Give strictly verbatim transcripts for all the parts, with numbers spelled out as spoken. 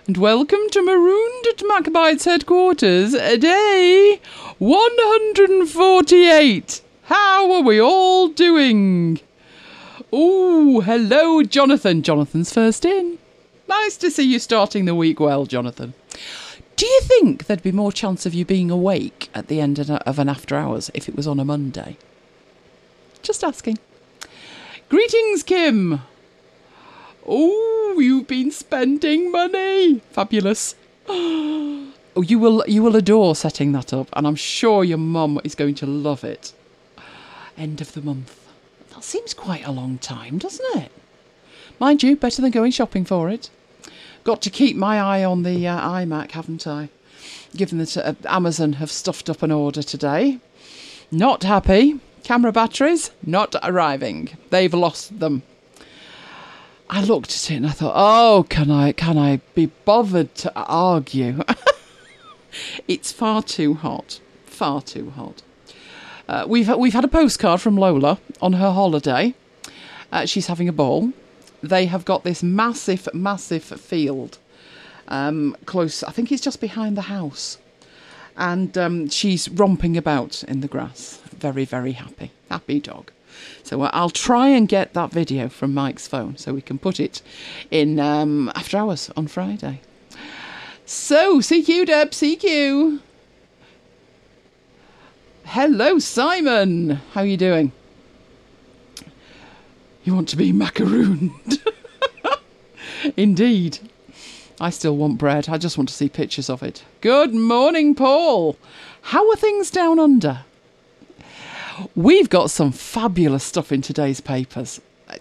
and welcome to Marooned at Macabite's headquarters, day one hundred forty-eight. How are we all doing? Oh, hello, Jonathan. Jonathan's first in. Nice to see you starting the week well, Jonathan. Do you think there'd be more chance of you being awake at the end of an after hours if it was on a Monday? Just asking. Greetings, Kim. Oh, you've been spending money. Fabulous. Oh, you will you will adore setting that up, and I'm sure your mum is going to love it. End of the month. That seems quite a long time, doesn't it? Mind you, better than going shopping for it. Got to keep my eye on the uh, iMac, haven't I? Given that uh, Amazon have stuffed up an order today. Not happy. Camera batteries not arriving. They've lost them. I looked at it and I thought, oh, can I can I be bothered to argue? It's far too hot. Far too hot. Uh, we've we've had a postcard from Lola on her holiday. Uh, she's having a ball. They have got this massive, massive field um, close. I think it's just behind the house. And um, she's romping about in the grass. Very, very happy. Happy dog. So uh, I'll try and get that video from Mike's phone so we can put it in um, after hours on Friday. So, C Q, Deb, C Q. Hello, Simon. How are you doing? You want to be macarooned? Indeed. I still want bread. I just want to see pictures of it. Good morning, Paul. How are things down under? We've got some fabulous stuff in today's papers.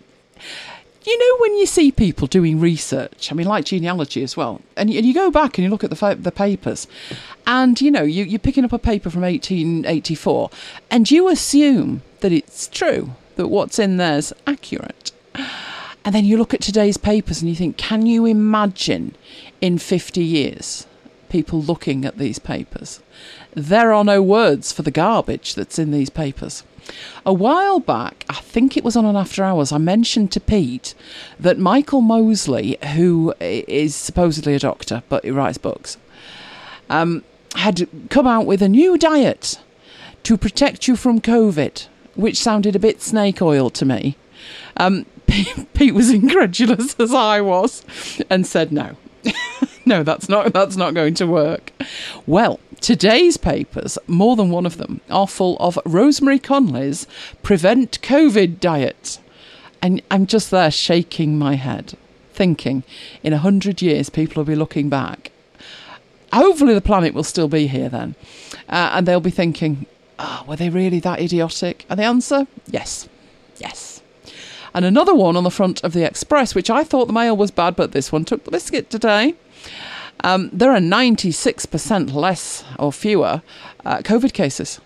You know, when you see people doing research, I mean, like genealogy as well, and you, and you go back and you look at the fa- the papers, and, you know, you, you're picking up a paper from eighteen eighty-four, and you assume that it's true, that what's in there's accurate. And then you look at today's papers and you think, can you imagine in fifty years people looking at these papers? There are no words for the garbage that's in these papers. A while back, I think it was on an After Hours, I mentioned to Pete that Michael Mosley, who is supposedly a doctor, but he writes books, um, had come out with a new diet to protect you from COVID, which sounded a bit snake oil to me. Um, Pete was incredulous as I was and said no. No, that's not that's not going to work. Well, today's papers, more than one of them, are full of Rosemary Conley's Prevent COVID diet. And I'm just there shaking my head, thinking in a hundred years people will be looking back. Hopefully the planet will still be here then. Uh, and they'll be thinking, oh, were they really that idiotic? And the answer, yes. Yes. And another one on the front of the Express, which I thought the Mail was bad, but this one took the biscuit today. Um, there are ninety-six percent less or fewer uh, COVID cases.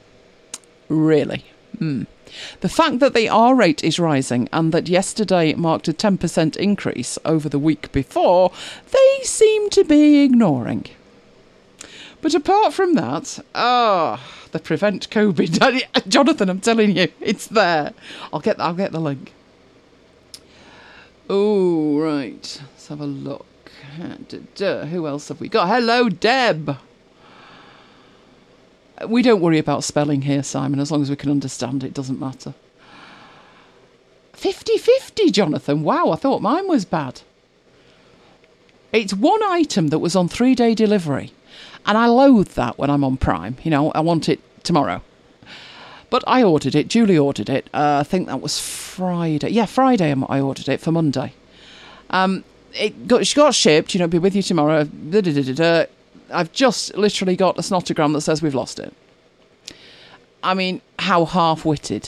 Really? Mm. The fact that the R rate is rising and that yesterday marked a ten percent increase over the week before, they seem to be ignoring. But apart from that, ah, oh, the Prevent COVID. Jonathan, I'm telling you, it's there. I'll get I'll get the link. Oh, right. Let's have a look. Who else have we got? Hello, Deb. We don't worry about spelling here, Simon. As long as we can understand it, it doesn't matter. fifty-fifty, Jonathan. Wow, I thought mine was bad. It's one item that was on three-day delivery. And I loathe that when I'm on Prime. You know, I want it tomorrow. But I ordered it. Julie ordered it. Uh, I think that was Friday. Yeah, Friday I ordered it for Monday. Um, it got, she got shipped. You know, be with you tomorrow. Da, da, da, da, da. I've just literally got a snotogram that says we've lost it. I mean, how half-witted.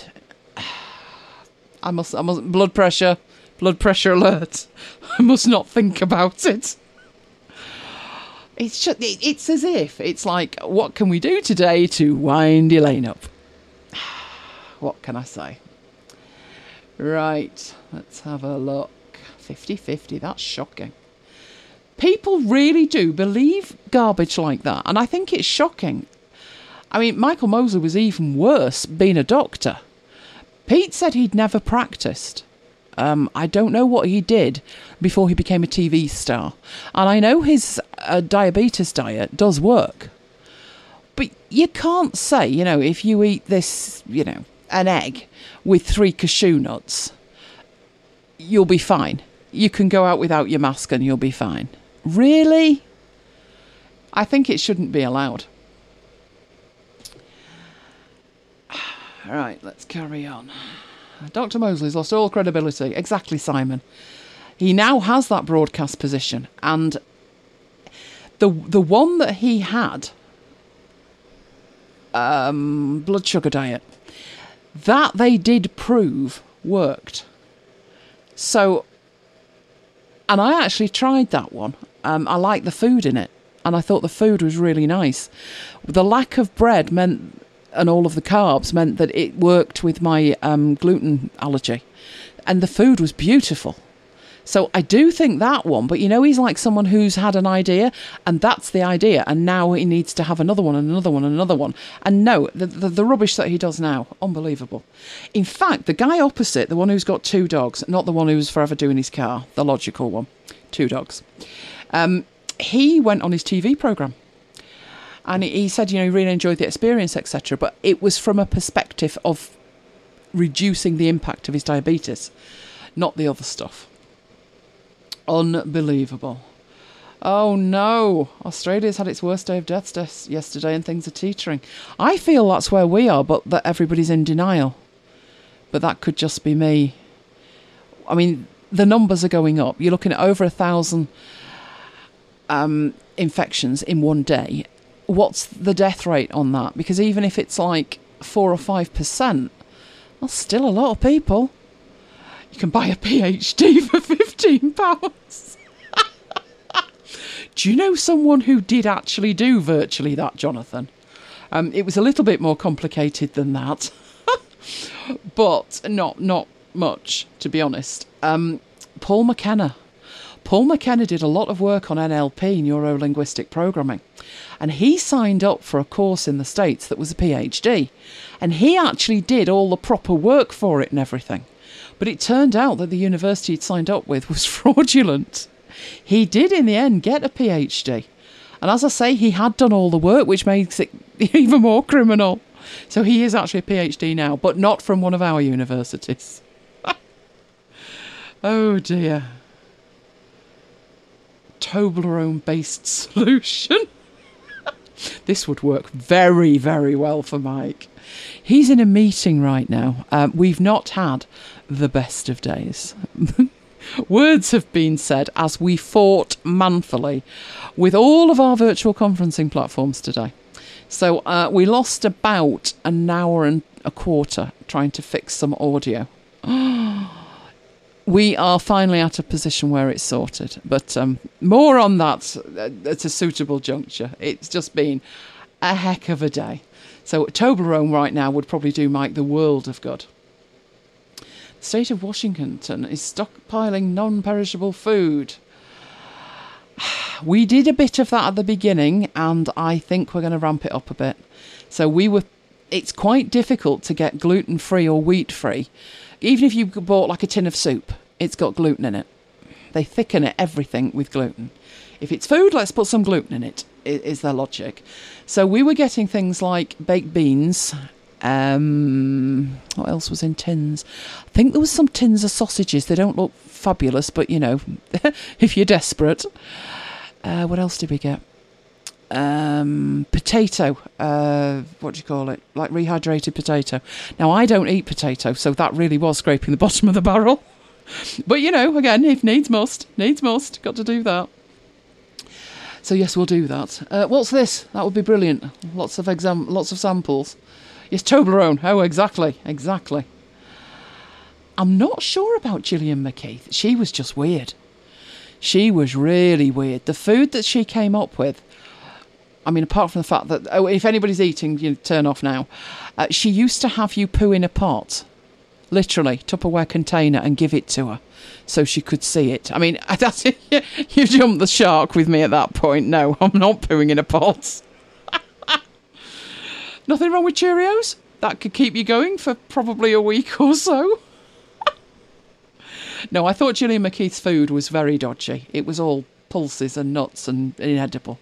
I must, I must, blood pressure, blood pressure alert. I must not think about it. It's just, it's as if, it's like, what can we do today to wind Elaine up? What can I say? Right, let's have a look. fifty-fifty, that's shocking. People really do believe garbage like that, and I think it's shocking. I mean, Michael Mosley was even worse being a doctor. Pete said he'd never practiced. Um, I don't know what he did before he became a T V star. And I know his uh, diabetes diet does work. But you can't say, you know, if you eat this, you know, an egg with three cashew nuts, you'll be fine. You can go out without your mask and you'll be fine. Really? I think it shouldn't be allowed. All right, let's carry on. Doctor Mosley's lost all credibility. Exactly, Simon. He now has that broadcast position. And the the one that he had, um, blood sugar diet, that they did prove worked. So, and I actually tried that one. Um, I liked the food in it. And I thought the food was really nice. The lack of bread meant, and all of the carbs meant that it worked with my um, gluten allergy. And the food was beautiful. So I do think that one, but you know, he's like someone who's had an idea, and that's the idea, and now he needs to have another one, and another one, and another one. And no, the, the, the rubbish that he does now, unbelievable. In fact, the guy opposite, the one who's got two dogs, not the one who's forever doing his car, the logical one, two dogs, um, he went on his T V programme. And he said, you know, he really enjoyed the experience, et cetera. But it was from a perspective of reducing the impact of his diabetes, not the other stuff. Unbelievable. Oh no, Australia's had its worst day of deaths yesterday and things are teetering. I feel that's where we are, but that everybody's in denial. But that could just be me. I mean, the numbers are going up. You're looking at over a thousand um, infections in one day. What's the death rate on that? Because even if it's like four or five percent, that's still a lot of people. You can buy a PhD for fifteen pounds. Do you know someone who did actually do virtually that, Jonathan? Um, it was a little bit more complicated than that, but not not much, to be honest. Um, Paul McKenna. Paul McKenna did a lot of work on N L P, neuro-linguistic programming, and he signed up for a course in the States that was a PhD, and he actually did all the proper work for it and everything. But it turned out that the university he'd signed up with was fraudulent. He did, in the end, get a PhD. And as I say, he had done all the work, which makes it even more criminal. So he is actually a PhD now, but not from one of our universities. Oh, dear. Toblerone-based solution. This would work very, very well for Mike. He's in a meeting right now. Um, we've not had the best of days. Words have been said as we fought manfully with all of our virtual conferencing platforms today. So uh, we lost about an hour and a quarter trying to fix some audio. We are finally at a position where it's sorted, but um, more on that at a suitable juncture. It's just been a heck of a day. So Toblerone right now would probably do Mike the world of good. The state of Washington is stockpiling non-perishable food. We did a bit of that at the beginning, and I think we're going to ramp it up a bit. So we were. It's quite difficult to get gluten-free or wheat-free. Even if you bought like a tin of soup, it's got gluten in it. They thicken it, everything with gluten. If it's food, let's put some gluten in it, is their logic. So we were getting things like baked beans. Um, what else was in tins? I think there was some tins of sausages. They don't look fabulous, but, you know, if you're desperate. Uh, what else did we get? Um, potato, uh, what do you call it? Like rehydrated potato. Now, I don't eat potato, so that really was scraping the bottom of the barrel. But, you know, again, if needs must, needs must, got to do that. So, yes, we'll do that. Uh, what's this? That would be brilliant. Lots of exam, lots of samples. Yes, Toblerone. Oh, exactly, exactly. I'm not sure about Gillian McKeith. She was just weird. She was really weird. The food that she came up with, I mean, apart from the fact that, oh, if anybody's eating, you turn off now. Uh, she used to have you poo in a pot, literally, Tupperware container, and give it to her so she could see it. I mean, that's it. You jumped the shark with me at that point. No, I'm not pooing in a pot. Nothing wrong with Cheerios. That could keep you going for probably a week or so. No, I thought Gillian McKeith's food was very dodgy. It was all pulses and nuts and inedible.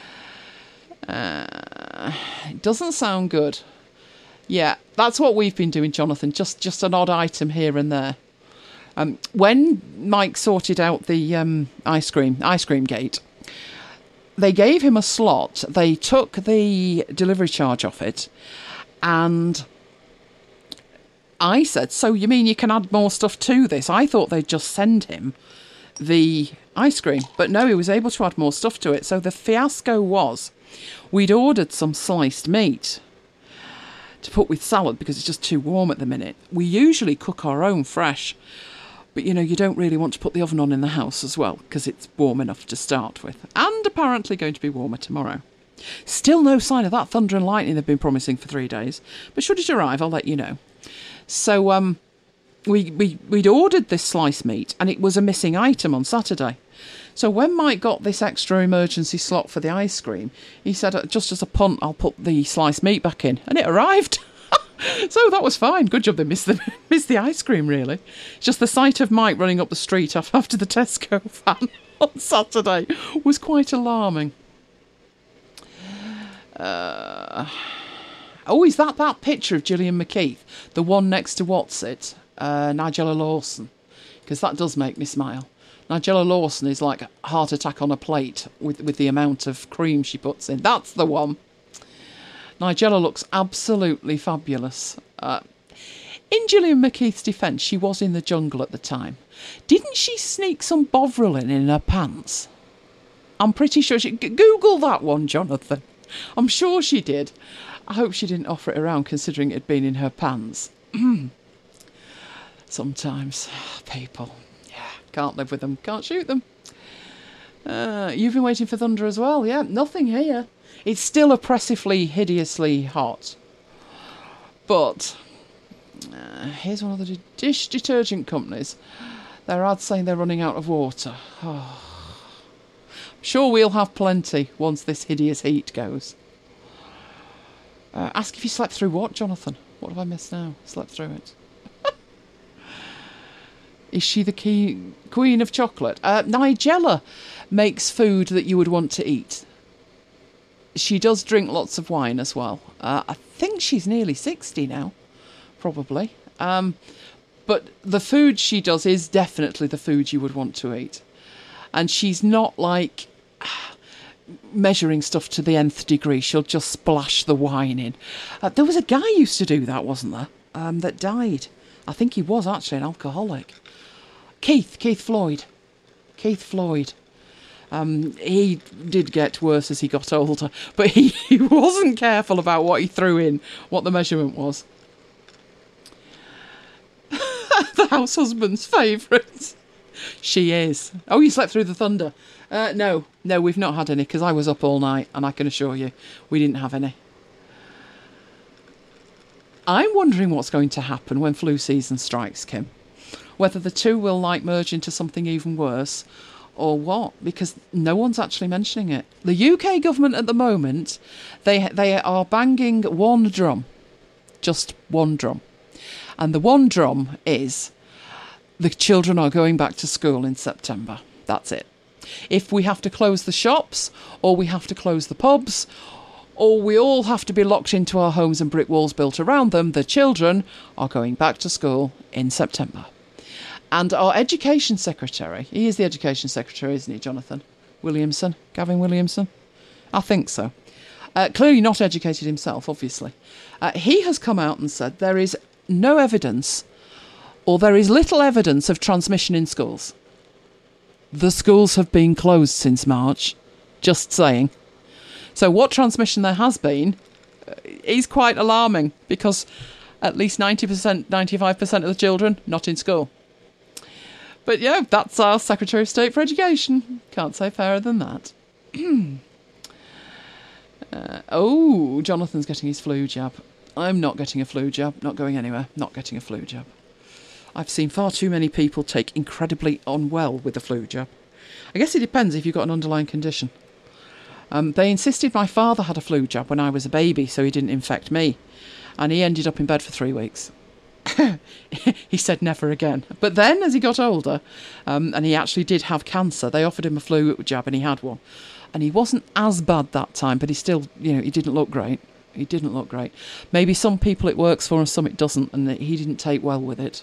Uh, it doesn't sound good. Yeah, that's what we've been doing, Jonathan. Just just an odd item here and there. Um, when Mike sorted out the um, ice cream, ice cream gate, they gave him a slot. They took the delivery charge off it, and I said, "So you mean you can add more stuff to this?" I thought they'd just send him the ice cream, but no, he was able to add more stuff to it. So the fiasco was, we'd ordered some sliced meat to put with salad because it's just too warm at the minute. We usually cook our own fresh, but you know, you don't really want to put the oven on in the house as well because it's warm enough to start with, and apparently going to be warmer tomorrow. Still no sign of that thunder and lightning they've been promising for three days, but should it arrive, I'll let you know. So um, we, we, we'd ordered this sliced meat and it was a missing item on Saturday. So when Mike got this extra emergency slot for the ice cream, he said, just as a punt, I'll put the sliced meat back in. And it arrived. So that was fine. Good job they missed the, missed the ice cream, really. Just the sight of Mike running up the street after the Tesco van on Saturday was quite alarming. Uh, oh, is that that picture of Gillian McKeith? The one next to what's it? Uh, Nigella Lawson. Because that does make me smile. Nigella Lawson is like a heart attack on a plate with, with the amount of cream she puts in. That's the one. Nigella looks absolutely fabulous. Uh, in Gillian McKeith's defence, she was in the jungle at the time. Didn't she sneak some Bovril in in her pants? I'm pretty sure she... Google that one, Jonathan. I'm sure she did. I hope she didn't offer it around considering it had been in her pants. Sometimes. People. Can't live with them, can't shoot them. Uh, you've been waiting for thunder as well, yeah? Nothing here. It's still oppressively, hideously hot. But uh, here's one of the dish detergent companies. Their ads saying they're running out of water. Oh. I'm sure we'll have plenty once this hideous heat goes. Uh, ask if you slept through what, Jonathan? What have I missed now? Slept through it. Is she the key, queen of chocolate? Uh, Nigella makes food that you would want to eat. She does drink lots of wine as well. Uh, I think she's nearly sixty now, probably. Um, but the food she does is definitely the food you would want to eat. And she's not like measuring stuff to the nth degree. She'll just splash the wine in. Uh, there was a guy who used to do that, wasn't there? Um, that died. I think he was actually an alcoholic. Keith, Keith Floyd. Keith Floyd. Um, he did get worse as he got older, but he, he wasn't careful about what he threw in, what the measurement was. The house husband's favourite. She is. Oh, you slept through the thunder. Uh, no, no, we've not had any, because I was up all night, and I can assure you, we didn't have any. I'm wondering what's going to happen when flu season strikes, Kim. Whether the two will like merge into something even worse or what, because no one's actually mentioning it. The U K government at the moment, they they are banging one drum, just one drum. And the one drum is the children are going back to school in September. That's it. If we have to close the shops, or we have to close the pubs, or we all have to be locked into our homes and brick walls built around them, the children are going back to school in September. And our Education Secretary, he is the Education Secretary, isn't he, Jonathan Williamson? Gavin Williamson? I think so. Uh, clearly not educated himself, obviously. Uh, he has come out and said there is no evidence, or there is little evidence of transmission in schools. The schools have been closed since March, just saying. So what transmission there has been is quite alarming, because at least ninety percent, ninety-five percent of the children not in school. But yeah, that's our Secretary of State for Education. Can't say fairer than that. uh, oh, Jonathan's getting his flu jab. I'm not getting a flu jab. Not going anywhere. Not getting a flu jab. I've seen far too many people take incredibly unwell with the flu jab. I guess it depends if you've got an underlying condition. Um, they insisted my father had a flu jab when I was a baby, so he didn't infect me. And he ended up in bed for three weeks. he said never again. But then as he got older, um, and he actually did have cancer, they offered him a flu jab and he had one. And he wasn't as bad that time, but he still, you know, he didn't look great. He didn't look great. Maybe some people it works for and some it doesn't, and he didn't take well with it.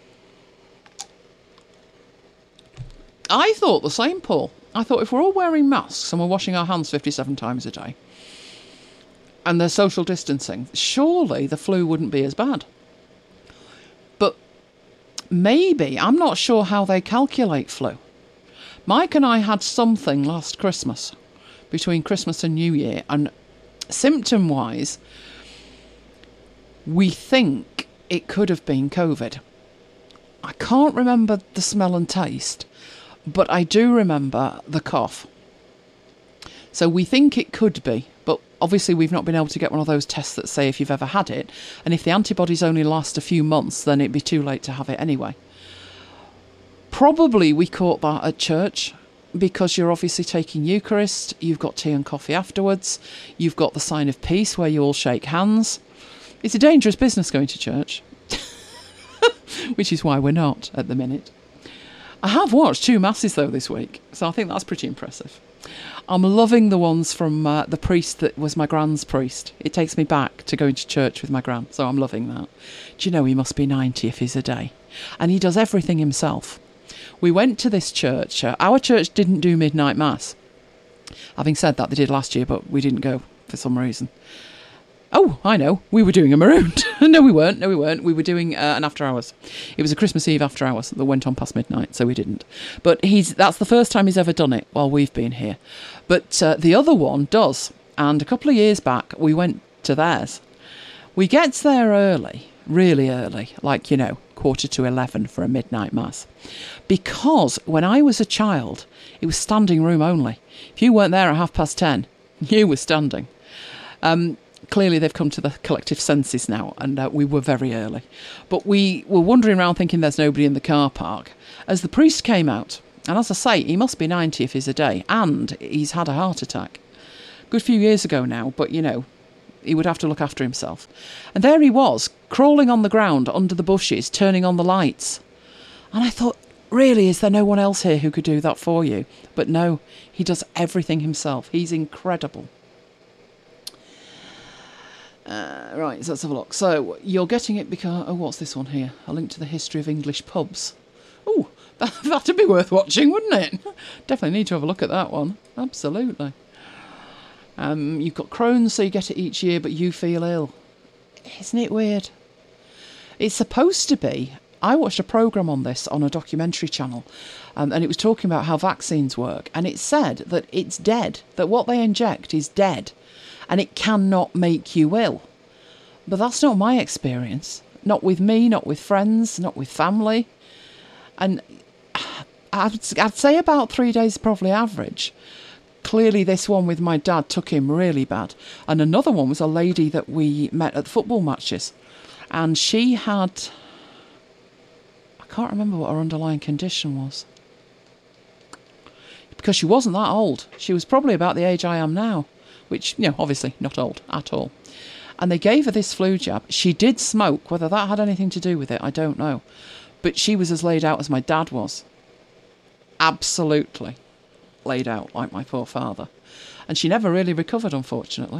I thought the same, Paul. I thought if we're all wearing masks and we're washing our hands fifty-seven times a day, and there's social distancing, surely the flu wouldn't be as bad. But maybe, I'm not sure how they calculate flu. Mike and I had something last Christmas, between Christmas and New Year, and symptom-wise, we think it could have been COVID. I can't remember the smell and taste, but I do remember the cough. So we think it could be, but obviously we've not been able to get one of those tests that say if you've ever had it, and if the antibodies only last a few months, then it'd be too late to have it anyway. Probably we caught that at church, because you're obviously taking Eucharist, you've got tea and coffee afterwards, you've got the sign of peace where you all shake hands. It's a dangerous business going to church, which is why we're not at the minute. I have watched two masses though this week, so I think that's pretty impressive. I'm loving the ones from uh, the priest that was my gran's priest. It takes me back to going to church with my gran, so I'm loving that. Do you know he must be ninety if he's a day? And he does everything himself. We went to this church. Uh, our church didn't do midnight mass. Having said that, they did last year, but we didn't go for some reason. Oh, I know. We were doing a marooned. no, we weren't. No, we weren't. We were doing uh, an after hours. It was a Christmas Eve after hours that went on past midnight, so we didn't. But he's that's the first time he's ever done it while we've been here. But uh, the other one does. And a couple of years back, we went to theirs. We get there early, really early, like, you know, quarter to eleven for a midnight mass. Because when I was a child, it was standing room only. If you weren't there at half past ten, you were standing. Um... Clearly they've come to the collective senses now, and uh, we were very early. But we were wandering around thinking there's nobody in the car park as the priest came out. And as I say, he must be ninety if he's a day, and he's had a heart attack. Good few years ago now, but, you know, he would have to look after himself. And there he was, crawling on the ground under the bushes, turning on the lights. And I thought, really, is there no one else here who could do that for you? But no, he does everything himself. He's incredible. Uh, right, so let's have a look. So, you're getting it because... Oh, what's this one here? A link to the history of English pubs. Oh, that, that'd be worth watching, wouldn't it? Definitely need to have a look at that one. Absolutely. Um, you've got Crohn's, so you get it each year, but you feel ill. Isn't it weird? It's supposed to be... I watched a programme on this on a documentary channel, um, and it was talking about how vaccines work, and it said that it's dead, that what they inject is dead. And it cannot make you ill. But that's not my experience. Not with me, not with friends, not with family. And I'd, I'd say about three days probably average. Clearly this one with my dad took him really bad. And another one was a lady that we met at the football matches. And she had... I can't remember what her underlying condition was. Because she wasn't that old. She was probably about the age I am now. Which, you know, obviously not old at all. And they gave her this flu jab. She did smoke. Whether that had anything to do with it, I don't know. But she was as laid out as my dad was. Absolutely laid out, like my poor father. And she never really recovered, unfortunately.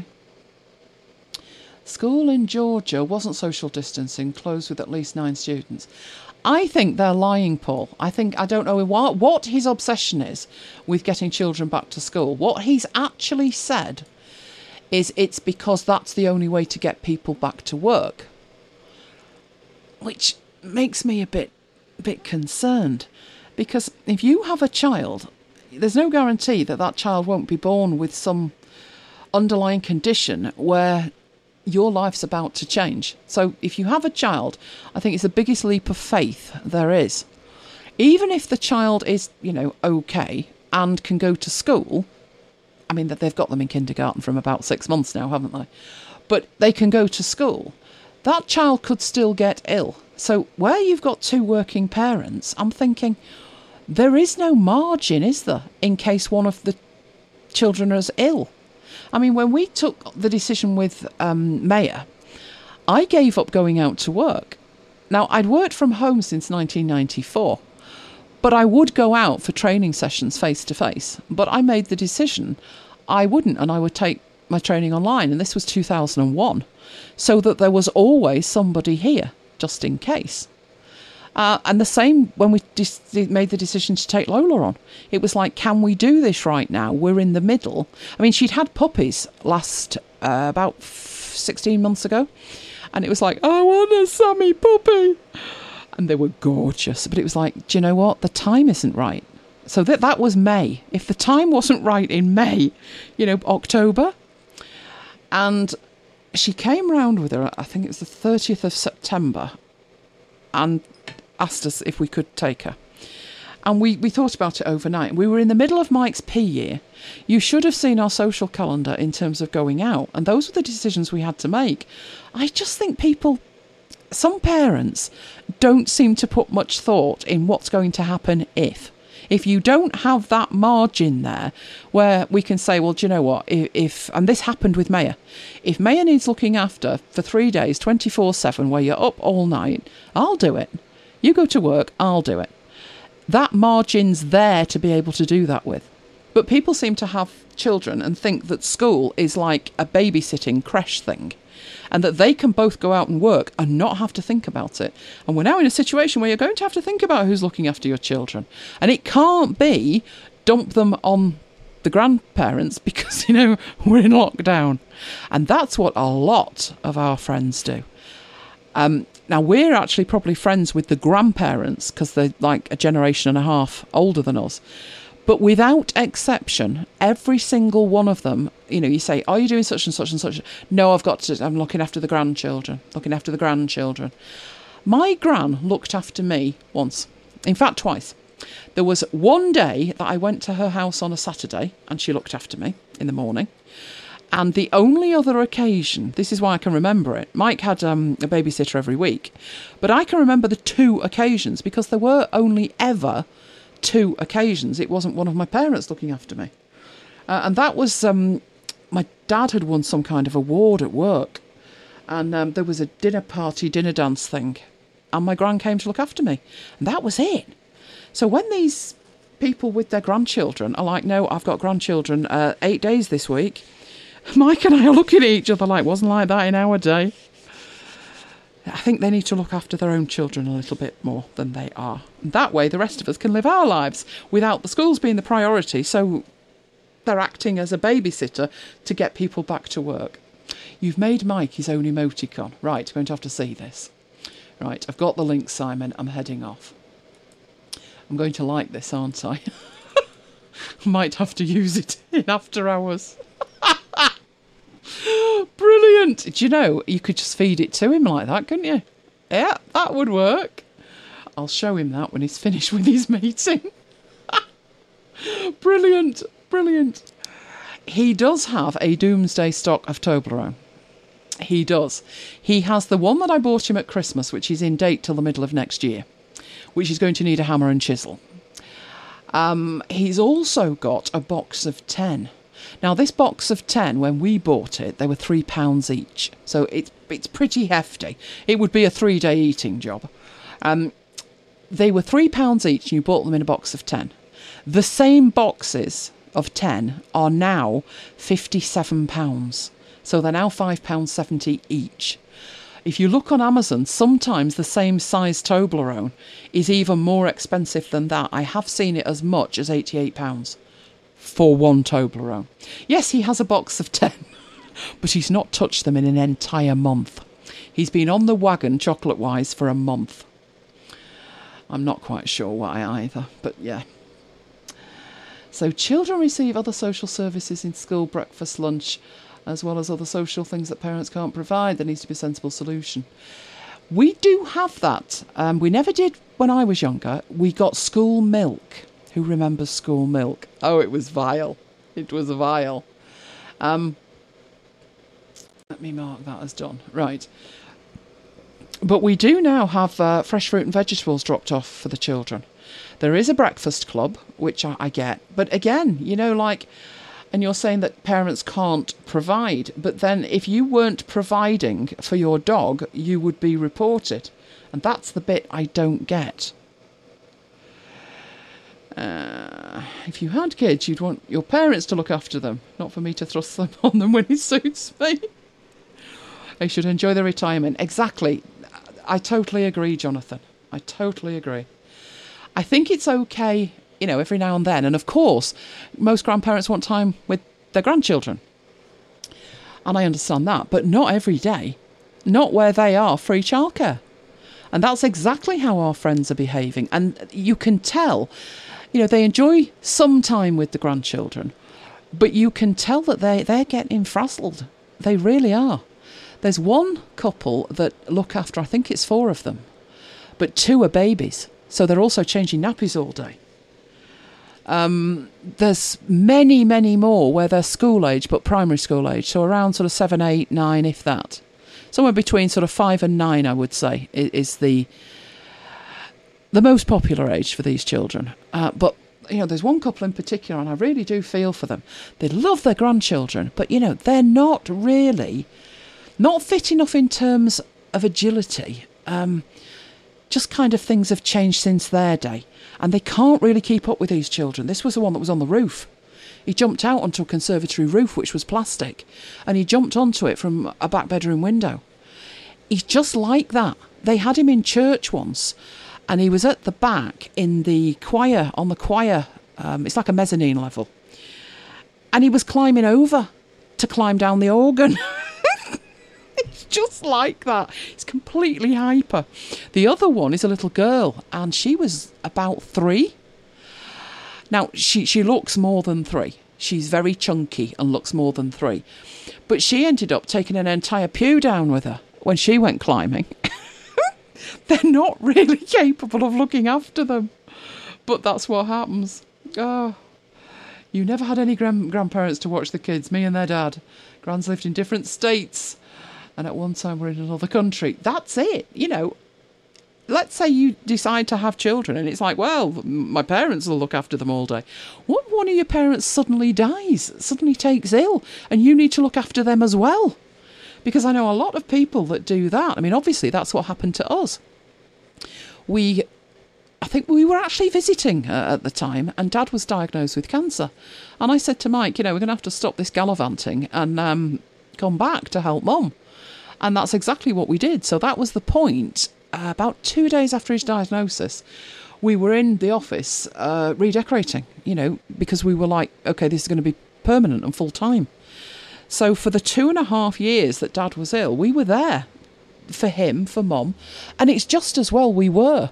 School in Georgia wasn't social distancing, closed with at least nine students. I think they're lying, Paul. I think, I don't know what, what his obsession is with getting children back to school. What he's actually said is it's because that's the only way to get people back to work. Which makes me a bit, bit concerned. Because if you have a child, there's no guarantee that that child won't be born with some underlying condition where your life's about to change. So if you have a child, I think it's the biggest leap of faith there is. Even if the child is, you know, okay and can go to school, I mean, that they've got them in kindergarten from about six months now, haven't they? But they can go to school. That child could still get ill. So where you've got two working parents, I'm thinking there is no margin, is there, in case one of the children is ill? I mean, when we took the decision with um, Maya, I gave up going out to work Now, I'd worked from home since nineteen ninety-four, but I would go out for training sessions face to face. But I made the decision I wouldn't, and I would take my training online. And this was two thousand one, so that there was always somebody here, just in case. Uh, and the same when we de- made the decision to take Lola on. It was like, can we do this right now? We're in the middle. I mean, she'd had puppies last uh, about sixteen months ago. And it was like, I want a Sammy puppy. And they were gorgeous. But it was like, do you know what? The time isn't right. So that that was May. If the time wasn't right in May, you know, October. And she came round with her, I think it was the thirtieth of September, and asked us if we could take her. And we, we thought about it overnight. We were in the middle of Mike's P year. You should have seen our social calendar in terms of going out. And those were the decisions we had to make. I just think people, some parents, don't seem to put much thought in what's going to happen if. If you don't have that margin there where we can say, well, do you know what, if, if and this happened with Maya, if Maya needs looking after for three days, twenty-four seven, where you're up all night, I'll do it. You go to work, I'll do it. That margin's there to be able to do that with. But people seem to have children and think that school is like a babysitting creche thing, and that they can both go out and work and not have to think about it. And we're now in a situation where you're going to have to think about who's looking after your children. And it can't be dump them on the grandparents because, you know, we're in lockdown. And that's what a lot of our friends do. Um, now, we're actually probably friends with the grandparents because they're like a generation and a half older than us. But without exception, every single one of them, you know, you say, are you doing such and such and such? No, I've got to, I'm looking after the grandchildren, looking after the grandchildren. My gran looked after me once, in fact, twice. There was one day that I went to her house on a Saturday and she looked after me in the morning. And the only other occasion, this is why I can remember it, Mike had um, a babysitter every week, but I can remember the two occasions because there were only ever two occasions. It wasn't one of my parents looking after me. Uh, and that was, um, my dad had won some kind of award at work. And um, there was a dinner party, dinner dance thing. And my gran came to look after me. And that was it. So when these people with their grandchildren are like, no, I've got grandchildren uh, eight days this week, Mike and I are looking at each other like, wasn't like that in our day. I think they need to look after their own children a little bit more than they are. And that way the rest of us can live our lives without the schools being the priority. So they're acting as a babysitter to get people back to work. You've made Mike his own emoticon. Right, going to have to see this. Right, I've got the link, Simon. I'm heading off. I'm going to like this, aren't I? Might have to use it in after hours. Brilliant. Do you know, you could just feed it to him like that, couldn't you? Yeah, that would work. I'll show him that when he's finished with his meeting. Brilliant, brilliant. He does have a doomsday stock of Toblerone. He does. He has the one that I bought him at Christmas, which is in date till the middle of next year, which is going to need a hammer and chisel. Um, he's also got a box of ten. Now, this box of ten, when we bought it, they were three pounds each. So it's it's pretty hefty. It would be a three-day eating job. Um, they were three pounds each, and you bought them in a box of ten. The same boxes of ten are now fifty-seven pounds. So they're now five pounds seventy each. If you look on Amazon, sometimes the same size Toblerone is even more expensive than that. I have seen it as much as eighty-eight pounds. For one Toblerone. Yes, he has a box of ten, but he's not touched them in an entire month. He's been on the wagon, chocolate-wise, for a month. I'm not quite sure why either, but yeah. So children receive other social services in school, breakfast, lunch, as well as other social things that parents can't provide. There needs to be a sensible solution. We do have that. Um, we never did when I was younger. We got school milk. Who remembers school milk? Oh, it was vile. It was vile. Um, let me mark that as done. Right. But we do now have uh, fresh fruit and vegetables dropped off for the children. There is a breakfast club, which I, I get. But again, you know, like, And you're saying that parents can't provide. But then if you weren't providing for your dog, you would be reported. And that's the bit I don't get. Uh, if you had kids, you'd want your parents to look after them, not for me to thrust them on them when it suits me. They should enjoy their retirement. Exactly. I totally agree, Jonathan. I totally agree. I think it's okay, you know, every now and then. And of course, most grandparents want time with their grandchildren. And I understand that, but not every day. Not where they are free childcare. And that's exactly how our friends are behaving. And you can tell, you know, they enjoy some time with the grandchildren, but you can tell that they, they're getting frazzled. They really are. There's one couple that look after, I think it's four of them, but two are babies. So they're also changing nappies all day. Um, there's many, many more where they're school age, but primary school age. So around sort of seven, eight, nine, if that. Somewhere between sort of five and nine, I would say, is the the most popular age for these children. Uh, but, you know, there's one couple in particular, and I really do feel for them. They love their grandchildren, but, you know, they're not really, not fit enough in terms of agility. Um, just kind of things have changed since their day, and they can't really keep up with these children. This was the one that was on the roof. He jumped out onto a conservatory roof, which was plastic, and he jumped onto it from a back bedroom window. He's just like that. They had him in church once, and he was at the back in the choir, on the choir. Um, it's like a mezzanine level. And he was climbing over to climb down the organ. It's just like that. It's completely hyper. The other one is a little girl, and she was about three. Now, she, she looks more than three. She's very chunky and looks more than three. But she ended up taking an entire pew down with her when she went climbing. They're not really capable of looking after them. But that's what happens. Oh, you never had any grand- grandparents to watch the kids, me and their dad. Grands lived in different states, and at one time were in another country. That's it, you know. Let's say you decide to have children and it's like, well, my parents will look after them all day. What one of your parents suddenly dies, suddenly takes ill, and you need to look after them as well? Because I know a lot of people that do that. I mean, obviously, that's what happened to us. We, I think we were actually visiting uh, at the time, and Dad was diagnosed with cancer. And I said to Mike, you know, we're going to have to stop this gallivanting and um, come back to help Mum. And that's exactly what we did. So that was the point. Uh, about two days after his diagnosis, we were in the office uh, redecorating, you know, because we were like, OK, this is going to be permanent and full time. So for the two and a half years that Dad was ill, we were there for him, for Mum. And it's just as well we were.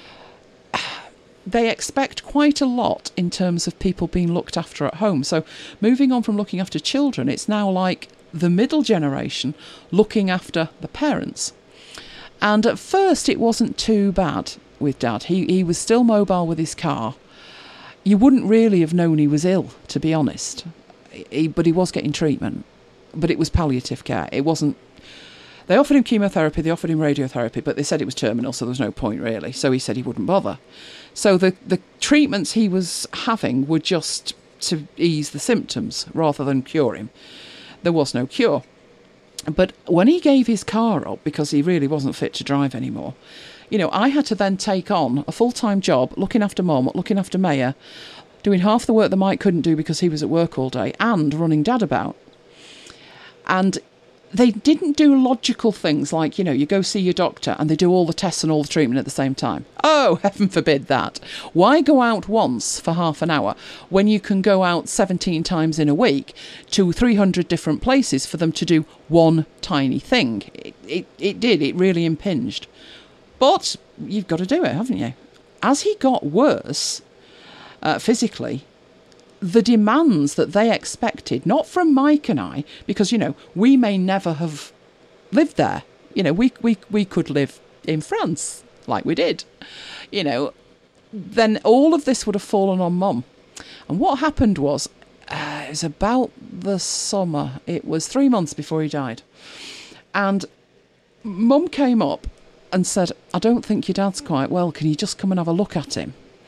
They expect quite a lot in terms of people being looked after at home. So moving on from looking after children, it's now like the middle generation looking after the parents. And at first it wasn't too bad with Dad. He he was still mobile with his car. You wouldn't really have known he was ill, to be honest. He, but he was getting treatment. But it was palliative care. It wasn't... They offered him chemotherapy, they offered him radiotherapy, but they said it was terminal, so there was no point really. So he said he wouldn't bother. So the, the treatments he was having were just to ease the symptoms rather than cure him. There was no cure. But when he gave his car up, because he really wasn't fit to drive anymore, you know, I had to then take on a full-time job, looking after Mum, looking after Maya, doing half the work that Mike couldn't do because he was at work all day, and running Dad about. And they didn't do logical things like, you know, you go see your doctor and they do all the tests and all the treatment at the same time. Oh, heaven forbid that. Why go out once for half an hour when you can go out seventeen times in a week to three hundred different places for them to do one tiny thing? It, it, it did. It really impinged. But you've got to do it, haven't you? As he got worse uh, physically, the demands that they expected, not from Mike and I, because, you know, we may never have lived there. You know, we we we could live in France, like we did. You know, then all of this would have fallen on Mum. And what happened was, uh, it was about the summer. It was three months before he died. And Mum came up and said, I don't think your dad's quite well. Can you just come and have a look at him?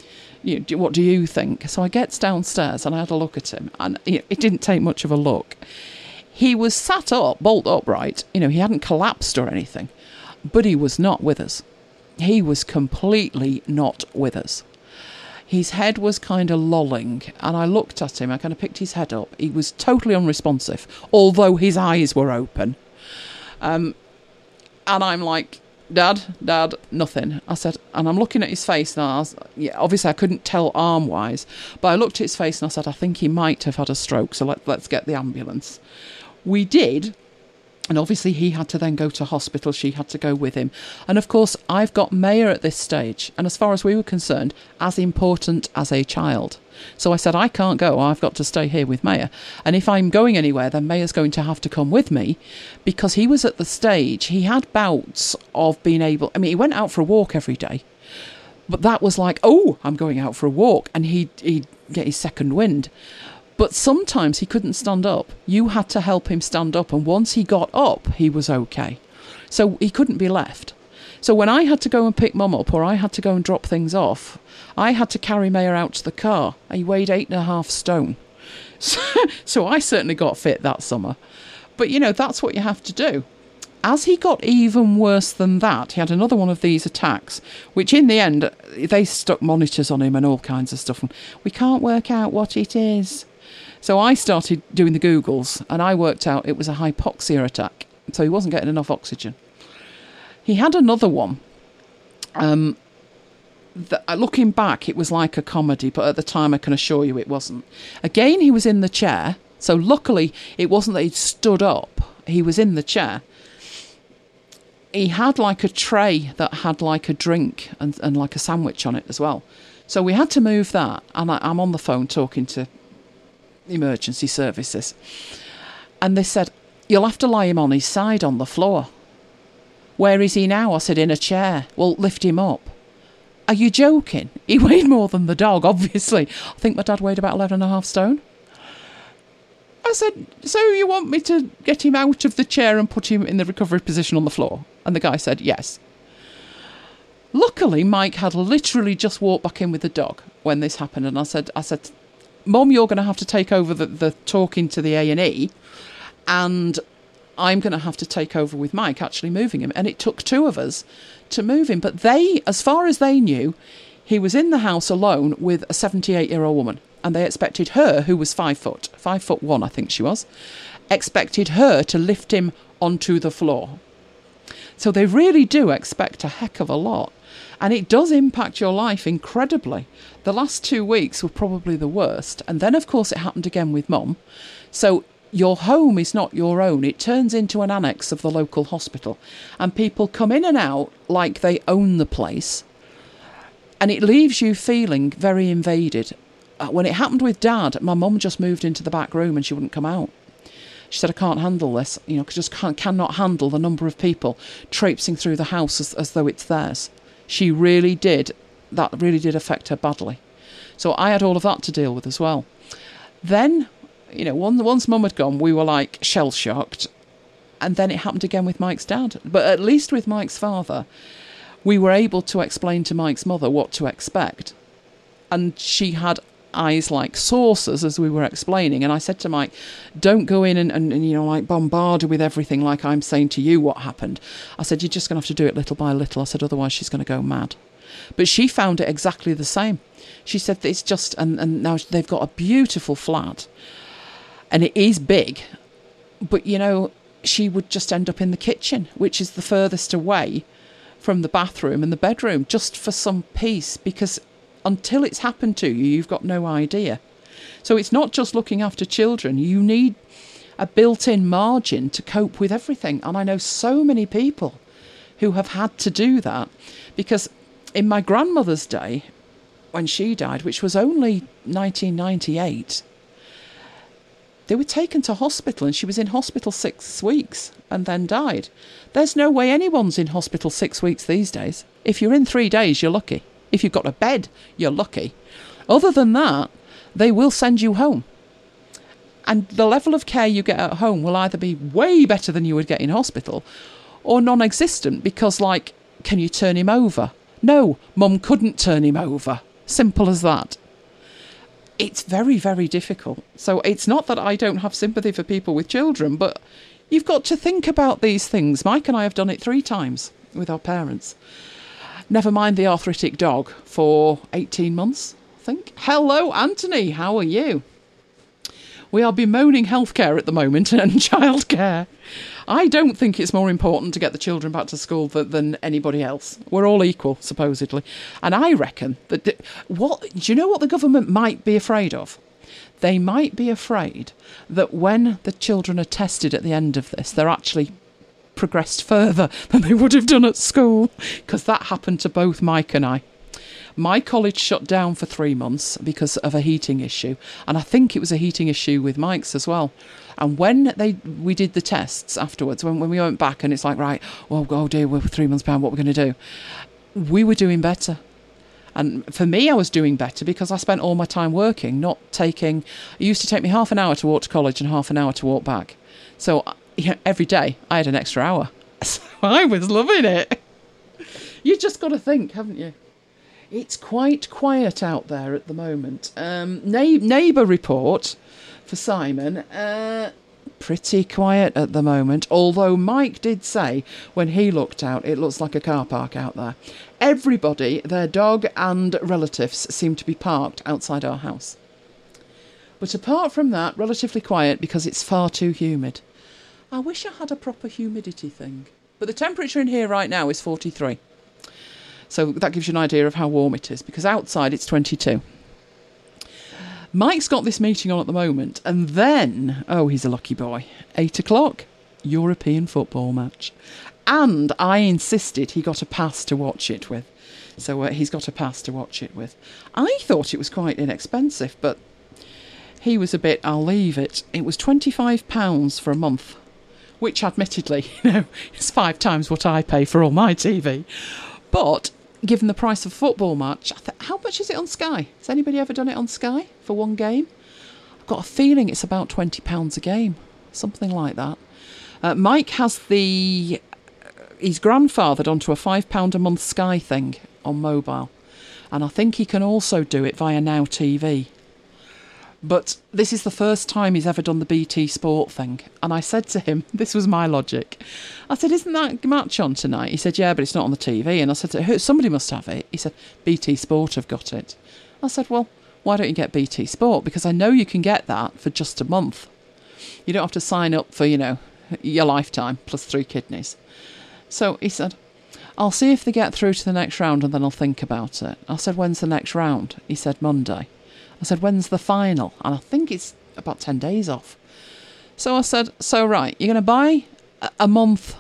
you know, what do you think? So I gets downstairs and I had a look at him, and you know, it didn't take much of a look. He was sat up, bolt upright. You know, he hadn't collapsed or anything, but he was not with us. He was completely not with us. His head was kind of lolling, and I looked at him. I kind of picked his head up. He was totally unresponsive, although his eyes were open. Um, and I'm like, Dad, Dad, nothing. I said, and I'm looking at his face, and I was, yeah, obviously I couldn't tell arm-wise, but I looked at his face and I said, I think he might have had a stroke, so let, let's get the ambulance. We did, and obviously he had to then go to hospital. She had to go with him. And of course, I've got Maya at this stage, and as far as we were concerned, as important as a child. So I said, I can't go, I've got to stay here with Maya. And if I'm going anywhere, then Maya's going to have to come with me, because he was at the stage, he had bouts of being able, I mean, he went out for a walk every day, but that was like, oh, I'm going out for a walk, and he'd, he'd get his second wind. But sometimes he couldn't stand up. You had to help him stand up, and once he got up, he was okay. So he couldn't be left. So when I had to go and pick Mum up, or I had to go and drop things off, I had to carry Maya out to the car. He weighed eight and a half stone. So, so I certainly got fit that summer. But, you know, that's what you have to do. As he got even worse than that, he had another one of these attacks, which in the end, they stuck monitors on him and all kinds of stuff. And we can't work out what it is. So I started doing the Googles, and I worked out it was a hypoxia attack. So he wasn't getting enough oxygen. He had another one. Um, the, looking back, it was like a comedy, but at the time I can assure you it wasn't. Again, he was in the chair. So luckily, it wasn't that he'd stood up. He was in the chair. He had like a tray that had like a drink and, and like a sandwich on it as well. So we had to move that. And I, I'm on the phone talking to emergency services. And they said, you'll have to lie him on his side on the floor. Where is he now? I said, in a chair. Well, lift him up. Are you joking? He weighed more than the dog, obviously. I think my dad weighed about eleven and a half stone. I said, so you want me to get him out of the chair and put him in the recovery position on the floor? And the guy said, yes. Luckily, Mike had literally just walked back in with the dog when this happened. And I said, I said, Mum, you're going to have to take over the, the talking to the A and E, and I'm going to have to take over with Mike, actually moving him. And it took two of us to move him. But they, as far as they knew, he was in the house alone with a seventy-eight-year-old woman. And they expected her, who was five foot, five foot one, I think she was, expected her to lift him onto the floor. So they really do expect a heck of a lot. And it does impact your life incredibly. The last two weeks were probably the worst. And then, of course, it happened again with Mum. So your home is not your own. It turns into an annex of the local hospital. And people come in and out like they own the place. And it leaves you feeling very invaded. When it happened with Dad, my mum just moved into the back room and she wouldn't come out. She said, I can't handle this. You know, just can't, cannot handle the number of people traipsing through the house as, as though it's theirs. She really did. That really did affect her badly. So I had all of that to deal with as well. Then, you know, once, once Mum had gone, we were like shell-shocked. And then it happened again with Mike's dad. But at least with Mike's father, we were able to explain to Mike's mother what to expect. And she had eyes like saucers as we were explaining. And I said to Mike, don't go in and, and, and you know, like bombard her with everything like I'm saying to you what happened. I said, you're just going to have to do it little by little. I said, otherwise she's going to go mad. But she found it exactly the same. She said that it's just, and, and now they've got a beautiful flat. And it is big. But, you know, she would just end up in the kitchen, which is the furthest away from the bathroom and the bedroom, just for some peace, because until it's happened to you, you've got no idea. So it's not just looking after children. You need a built-in margin to cope with everything. And I know so many people who have had to do that, because in my grandmother's day, when she died, which was only nineteen ninety-eight, they were taken to hospital, and she was in hospital six weeks and then died. There's no way anyone's in hospital six weeks these days. If you're in three days, you're lucky. If you've got a bed, you're lucky. Other than that, they will send you home. And the level of care you get at home will either be way better than you would get in hospital, or non-existent, because, like, can you turn him over? No, Mum couldn't turn him over. Simple as that. It's very, very difficult. So it's not that I don't have sympathy for people with children, but you've got to think about these things. Mike and I have done it three times with our parents. Never mind the arthritic dog for eighteen months, I think. Hello, Anthony. How are you? We are bemoaning healthcare at the moment and childcare. I don't think it's more important to get the children back to school than, than anybody else. We're all equal, supposedly. And I reckon that... The, what do you know what the government might be afraid of? They might be afraid that when the children are tested at the end of this, they're actually progressed further than they would have done at school. Because that happened to both Mike and I. My college shut down for three months because of a heating issue. And I think it was a heating issue with Mike's as well. And when they we did the tests afterwards, when, when we went back and it's like, right, well, oh dear, we're three months behind, what we're going to do? We were doing better. And for me, I was doing better because I spent all my time working, not taking... It used to take me half an hour to walk to college and half an hour to walk back. So you know, every day I had an extra hour. So I was loving it. You just got to think, haven't you? It's quite quiet out there at the moment. Um, na- neighbour report for Simon, uh, pretty quiet at the moment. Although Mike did say when he looked out, it looks like a car park out there. Everybody, their dog and relatives seem to be parked outside our house. But apart from that, relatively quiet because it's far too humid. I wish I had a proper humidity thing. But the temperature in here right now is forty-three. So that gives you an idea of how warm it is, because outside it's twenty-two. Mike's got this meeting on at the moment, and then, oh, he's a lucky boy, eight o'clock, European football match. And I insisted he got a pass to watch it with. So uh, he's got a pass to watch it with. I thought it was quite inexpensive, but he was a bit, I'll leave it. It was twenty-five pounds for a month, which admittedly, you know, is five times what I pay for all my T V. But given the price of a football match, I th- how much is it on Sky? Has anybody ever done it on Sky for one game? I've got a feeling it's about twenty pounds a game, something like that. Uh, Mike has the... He's grandfathered onto a five pounds a month Sky thing on mobile. And I think he can also do it via Now T V. But this is the first time he's ever done the B T Sport thing. And I said to him, this was my logic. I said, isn't that match on tonight? He said, yeah, but it's not on the T V. And I said, to him, somebody must have it. He said, B T Sport have got it. I said, well, why don't you get B T Sport? Because I know you can get that for just a month. You don't have to sign up for, you know, your lifetime plus three kidneys. So he said, I'll see if they get through to the next round and then I'll think about it. I said, when's the next round? He said, Monday. I said, when's the final? And I think it's about ten days off. So I said, so right, you're going to buy a month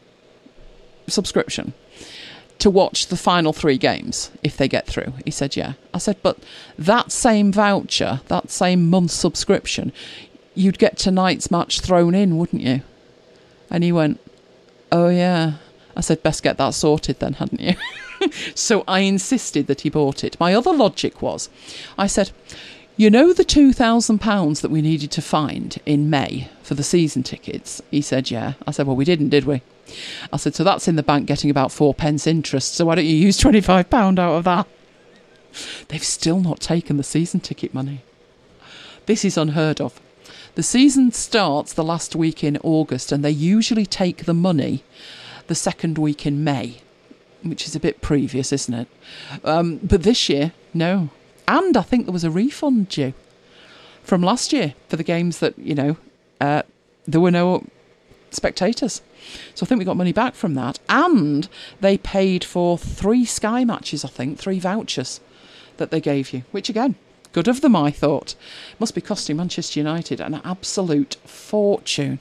subscription to watch the final three games if they get through? He said, yeah. I said, but that same voucher, that same month subscription, you'd get tonight's match thrown in, wouldn't you? And he went, oh yeah. I said, best get that sorted then, hadn't you? So I insisted that he bought it. My other logic was, I said, you know the two thousand pounds that we needed to find in May for the season tickets? He said, yeah. I said, well, we didn't, did we? I said, so that's in the bank getting about four pence interest, so why don't you use twenty-five pounds out of that? They've still not taken the season ticket money. This is unheard of. The season starts the last week in August, and they usually take the money the second week in May, which is a bit previous, isn't it? Um, but this year, no. And I think there was a refund due from last year for the games that, you know, uh, there were no spectators. So I think we got money back from that. And they paid for three Sky matches, I think, three vouchers that they gave you, which again, good of them, I thought. Must be costing Manchester United an absolute fortune.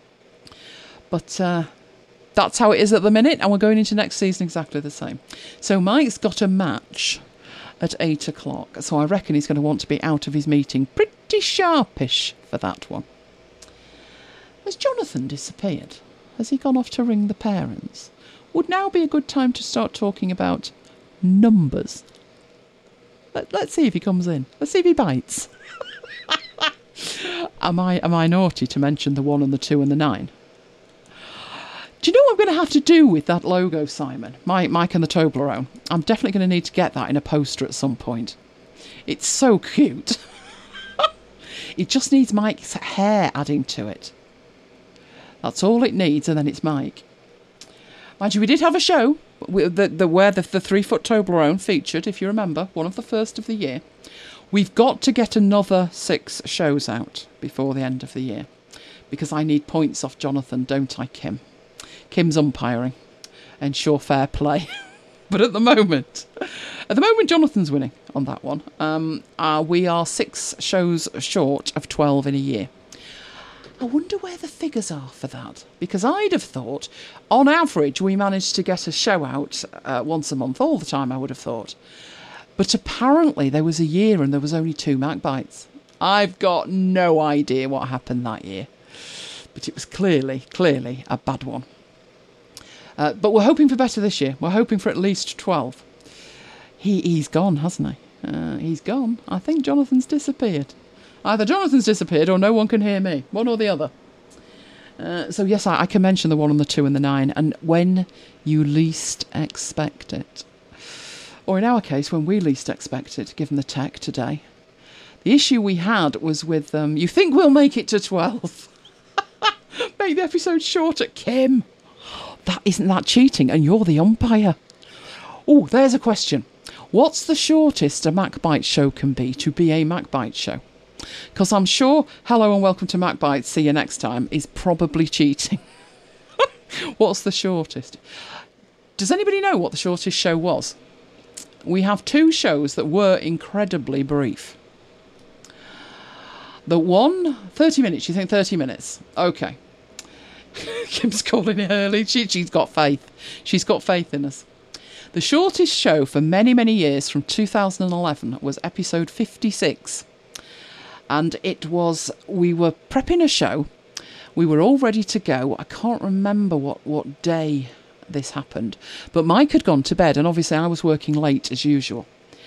But... Uh, That's how it is at the minute, and we're going into next season exactly the same. So Mike's got a match at eight o'clock, so I reckon he's going to want to be out of his meeting pretty sharpish for that one. Has Jonathan disappeared? Has he gone off to ring the parents? Would now be a good time to start talking about numbers. Let, let's see if he comes in. Let's see if he bites. am I am I naughty to mention the one and the two and the nine? Do you know what going to have to do with that logo, Simon? Mike, Mike and the Toblerone. I'm definitely going to need to get that in a poster at some point. It's so cute. It just needs Mike's hair adding to it. That's all it needs, and then it's Mike. Mind you, we did have a show the, the, where the, the three-foot Toblerone featured, if you remember, one of the first of the year. We've got to get another six shows out before the end of the year, because I need points off Jonathan, don't I, Kim? Kim's umpiring. Ensure fair play. But at the moment, at the moment, Jonathan's winning on that one. Um, uh, we are six shows short of twelve in a year. I wonder where the figures are for that, because I'd have thought, on average, we managed to get a show out uh, once a month all the time, I would have thought. But apparently there was a year and there was only two Mac Bites. I've got no idea what happened that year, but it was clearly, clearly a bad one. Uh, but we're hoping for better this year. We're hoping for at least twelve. He, he's gone, hasn't he? Uh, he's gone. I think Jonathan's disappeared. Either Jonathan's disappeared or no one can hear me. One or the other. Uh, so yes, I, I can mention the one and the two and the nine. And when you least expect it. Or in our case, when we least expect it, given the tech today. The issue we had was with, um, you think we'll make it to twelve. Make the episode shorter. Kim. That isn't that cheating, and you're the umpire. Oh, there's a question. What's the shortest a MacBite show can be to be a MacBite show? Because I'm sure hello and welcome to MacBite, see you next time, is probably cheating. What's the shortest? Does anybody know what the shortest show was? We have two shows that were incredibly brief. The one, thirty minutes, you think thirty minutes? Okay. Kim's calling it early. She, she's got faith. She's got faith in us. The shortest show for many, many years from two thousand eleven was episode fifty-six. And it was, we were prepping a show. We were all ready to go. I can't remember what, what day this happened. But Mike had gone to bed, and obviously I was working late as usual.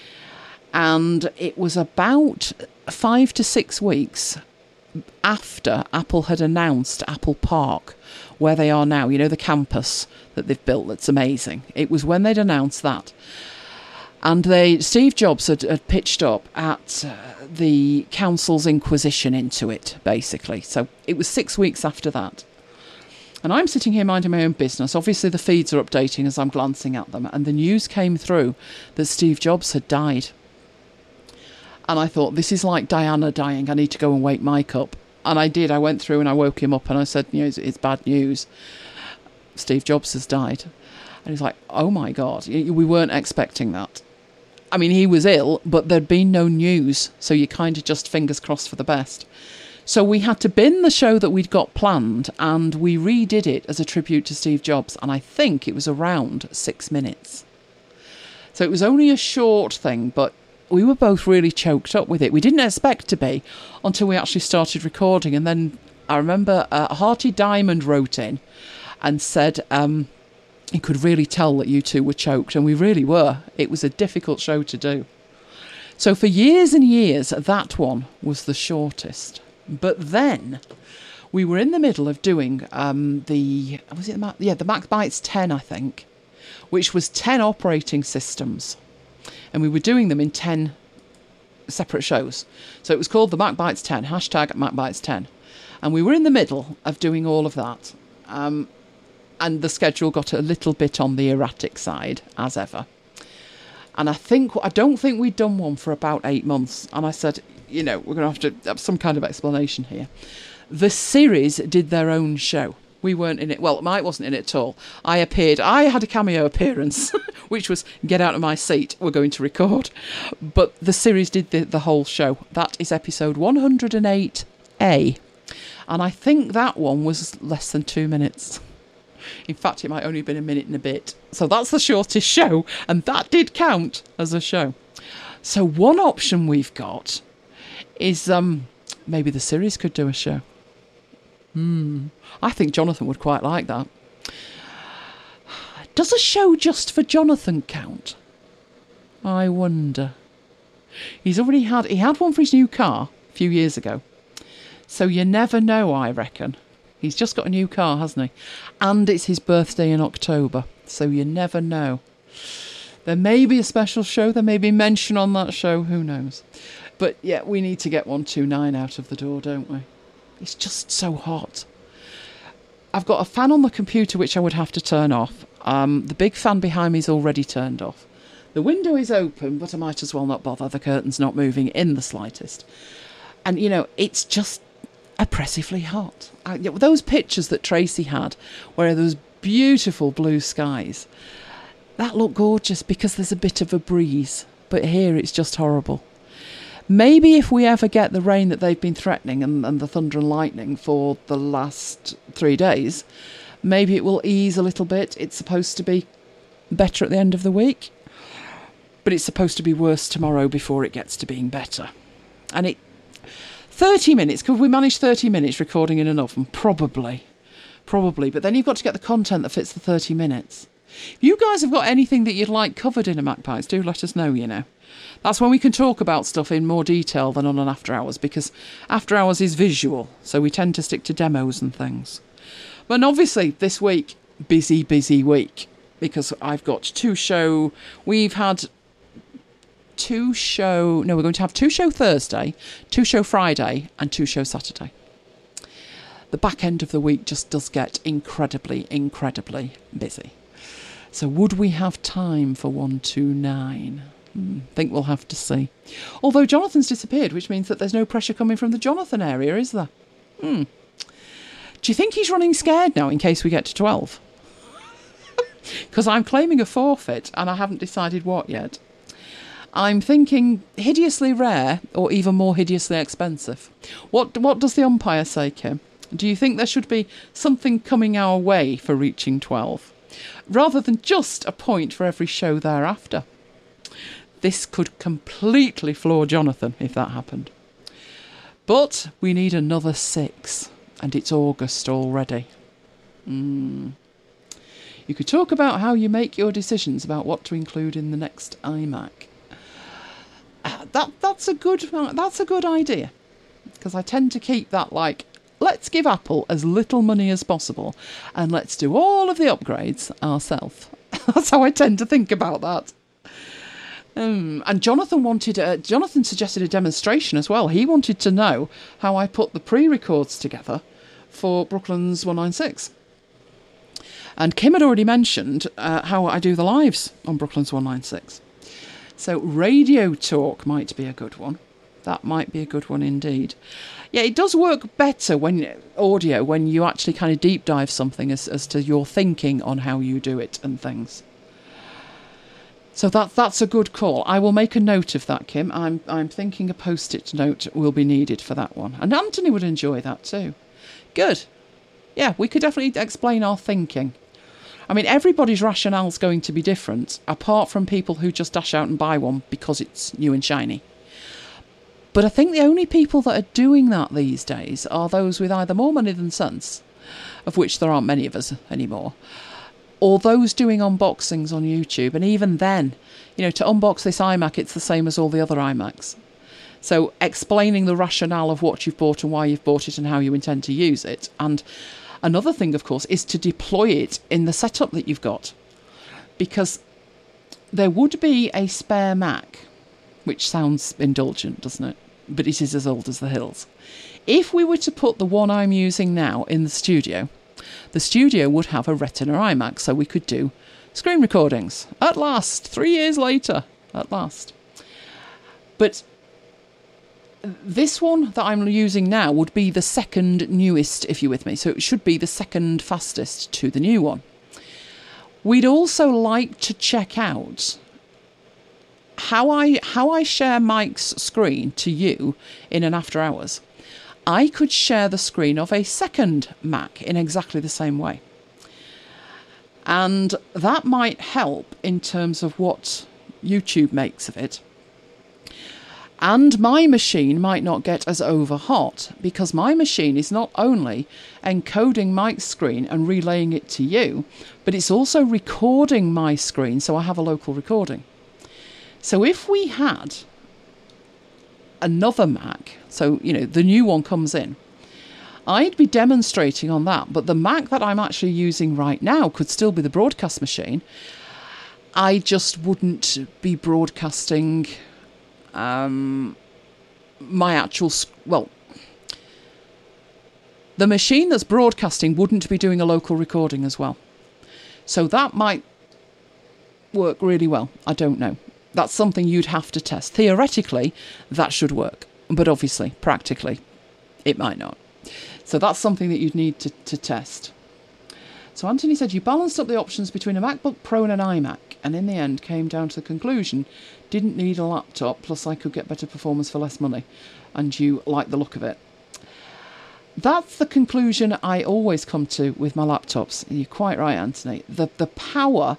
And it was about five to six weeks after Apple had announced Apple Park, where they are now, you know, the campus that they've built that's amazing. It was when they'd announced that. And they, Steve Jobs had, had pitched up at uh, the council's inquisition into it, basically. So it was six weeks after that. And I'm sitting here minding my own business. Obviously the feeds are updating as I'm glancing at them. And the news came through that Steve Jobs had died. And I thought, this is like Diana dying. I need to go and wake Mike up. And I did. I went through and I woke him up and I said, you know, it's, it's bad news. Steve Jobs has died. And he's like, oh my God, we weren't expecting that. I mean, he was ill, but there'd been no news. So you kind of just fingers crossed for the best. So we had to bin the show that we'd got planned and we redid it as a tribute to Steve Jobs. And I think it was around six minutes. So it was only a short thing, but we were both really choked up with it. We didn't expect to be until we actually started recording. And then I remember uh, Hearty Diamond wrote in and said um, he could really tell that you two were choked. And we really were. It was a difficult show to do. So for years and years, that one was the shortest. But then we were in the middle of doing um, the, was it the Mac, yeah, the MacBites ten, I think, which was ten operating systems. And we were doing them in ten separate shows. So it was called the MacBites ten, hashtag MacBites ten. And we were in the middle of doing all of that. Um, and the schedule got a little bit on the erratic side, as ever. And I think, I don't think we'd done one for about eight months. And I said, you know, we're going to have to have some kind of explanation here. The series did their own show. We weren't in it. Well, Mike wasn't in it at all. I appeared. I had a cameo appearance, which was, get out of my seat, we're going to record. But the series did the, the whole show. That is episode one hundred eight A. And I think that one was less than two minutes. In fact, it might only have been a minute and a bit. So that's the shortest show. And that did count as a show. So one option we've got is um, maybe the series could do a show. Hmm. I think Jonathan would quite like that. Does a show just for Jonathan count? I wonder. He's already had, he had one for his new car a few years ago. So you never know, I reckon. He's just got a new car, hasn't he? And it's his birthday in October, so you never know. There may be a special show, there may be mention on that show, who knows. But yeah, we need to get one two nine out of the door, don't we? It's just so hot. I've got a fan on the computer which I would have to turn off. Um, the big fan behind me is already turned off. The window is open, but I might as well not bother. The curtain's not moving in the slightest. And, you know, it's just oppressively hot. I, those pictures that Tracy had, where there was beautiful blue skies, that looked gorgeous because there's a bit of a breeze. But here it's just horrible. Maybe if we ever get the rain that they've been threatening and, and the thunder and lightning for the last three days, maybe it will ease a little bit. It's supposed to be better at the end of the week. But it's supposed to be worse tomorrow before it gets to being better. And it... thirty minutes. Could we manage thirty minutes recording in an oven? Probably. Probably. But then you've got to get the content that fits the thirty minutes. If you guys have got anything that you'd like covered in a MacBites, do let us know, you know. That's when we can talk about stuff in more detail than on an After Hours, because After Hours is visual, so we tend to stick to demos and things. But obviously, this week, busy, busy week, because I've got two show... We've had... two show no we're going to have two show Thursday, two show Friday and two show Saturday. The back end of the week just does get incredibly incredibly busy, so would we have time for one two nine? hmm, think we'll have to see. Although Jonathan's disappeared, which means that there's no pressure coming from the Jonathan area, is there? hmm. Do you think he's running scared now in case we get to twelve? Because I'm claiming a forfeit and I haven't decided what yet. I'm thinking hideously rare or even more hideously expensive. What what does the umpire say, Kim? Do you think there should be something coming our way for reaching twelve? Rather than just a point for every show thereafter? This could completely floor Jonathan if that happened. But we need another six, and it's August already. Mm. You could talk about how you make your decisions about what to include in the next iMac. Uh, that that's a good that's a good idea, because I tend to keep that like, let's give Apple as little money as possible and let's do all of the upgrades ourselves. That's how I tend to think about that. Um, and Jonathan wanted uh, Jonathan suggested a demonstration as well. He wanted to know how I put the pre-records together for Brooklands one ninety-six. And Kim had already mentioned uh, how I do the lives on Brooklands one ninety-six. So radio talk might be a good one. That might be a good one indeed. Yeah, it does work better when audio, when you actually kind of deep dive something as, as to your thinking on how you do it and things. So that that's a good call. I will make a note of that, Kim. I'm I'm thinking a post-it note will be needed for that one. And Anthony would enjoy that too. Good. Yeah, we could definitely explain our thinking. I mean, everybody's rationale's going to be different, apart from people who just dash out and buy one because it's new and shiny. But I think the only people that are doing that these days are those with either more money than sense, of which there aren't many of us anymore, or those doing unboxings on YouTube. And even then, you know, to unbox this iMac, it's the same as all the other iMacs. So explaining the rationale of what you've bought and why you've bought it and how you intend to use it. And another thing, of course, is to deploy it in the setup that you've got. Because there would be a spare Mac, which sounds indulgent, doesn't it? But it is as old as the hills. If we were to put the one I'm using now in the studio, the studio would have a Retina iMac, so we could do screen recordings. At last, three years later, at last. But this one that I'm using now would be the second newest, if you're with me. So it should be the second fastest to the new one. We'd also like to check out how I how I share Mike's screen to you in an After Hours. I could share the screen of a second Mac in exactly the same way. And that might help in terms of what YouTube makes of it. And my machine might not get as over hot, because my machine is not only encoding Mike's screen and relaying it to you, but it's also recording my screen, so I have a local recording. So if we had another Mac, so, you know, the new one comes in, I'd be demonstrating on that, but the Mac that I'm actually using right now could still be the broadcast machine. I just wouldn't be broadcasting um, my actual, well, the machine that's broadcasting wouldn't be doing a local recording as well. So that might work really well. I don't know. That's something you'd have to test. Theoretically, that should work. But obviously, practically, it might not. So that's something that you'd need to, to test. So Anthony said, you balanced up the options between a MacBook Pro and an iMac, and in the end came down to the conclusion, didn't need a laptop, plus I could get better performance for less money. And you like the look of it. That's the conclusion I always come to with my laptops. And you're quite right, Anthony. The, the power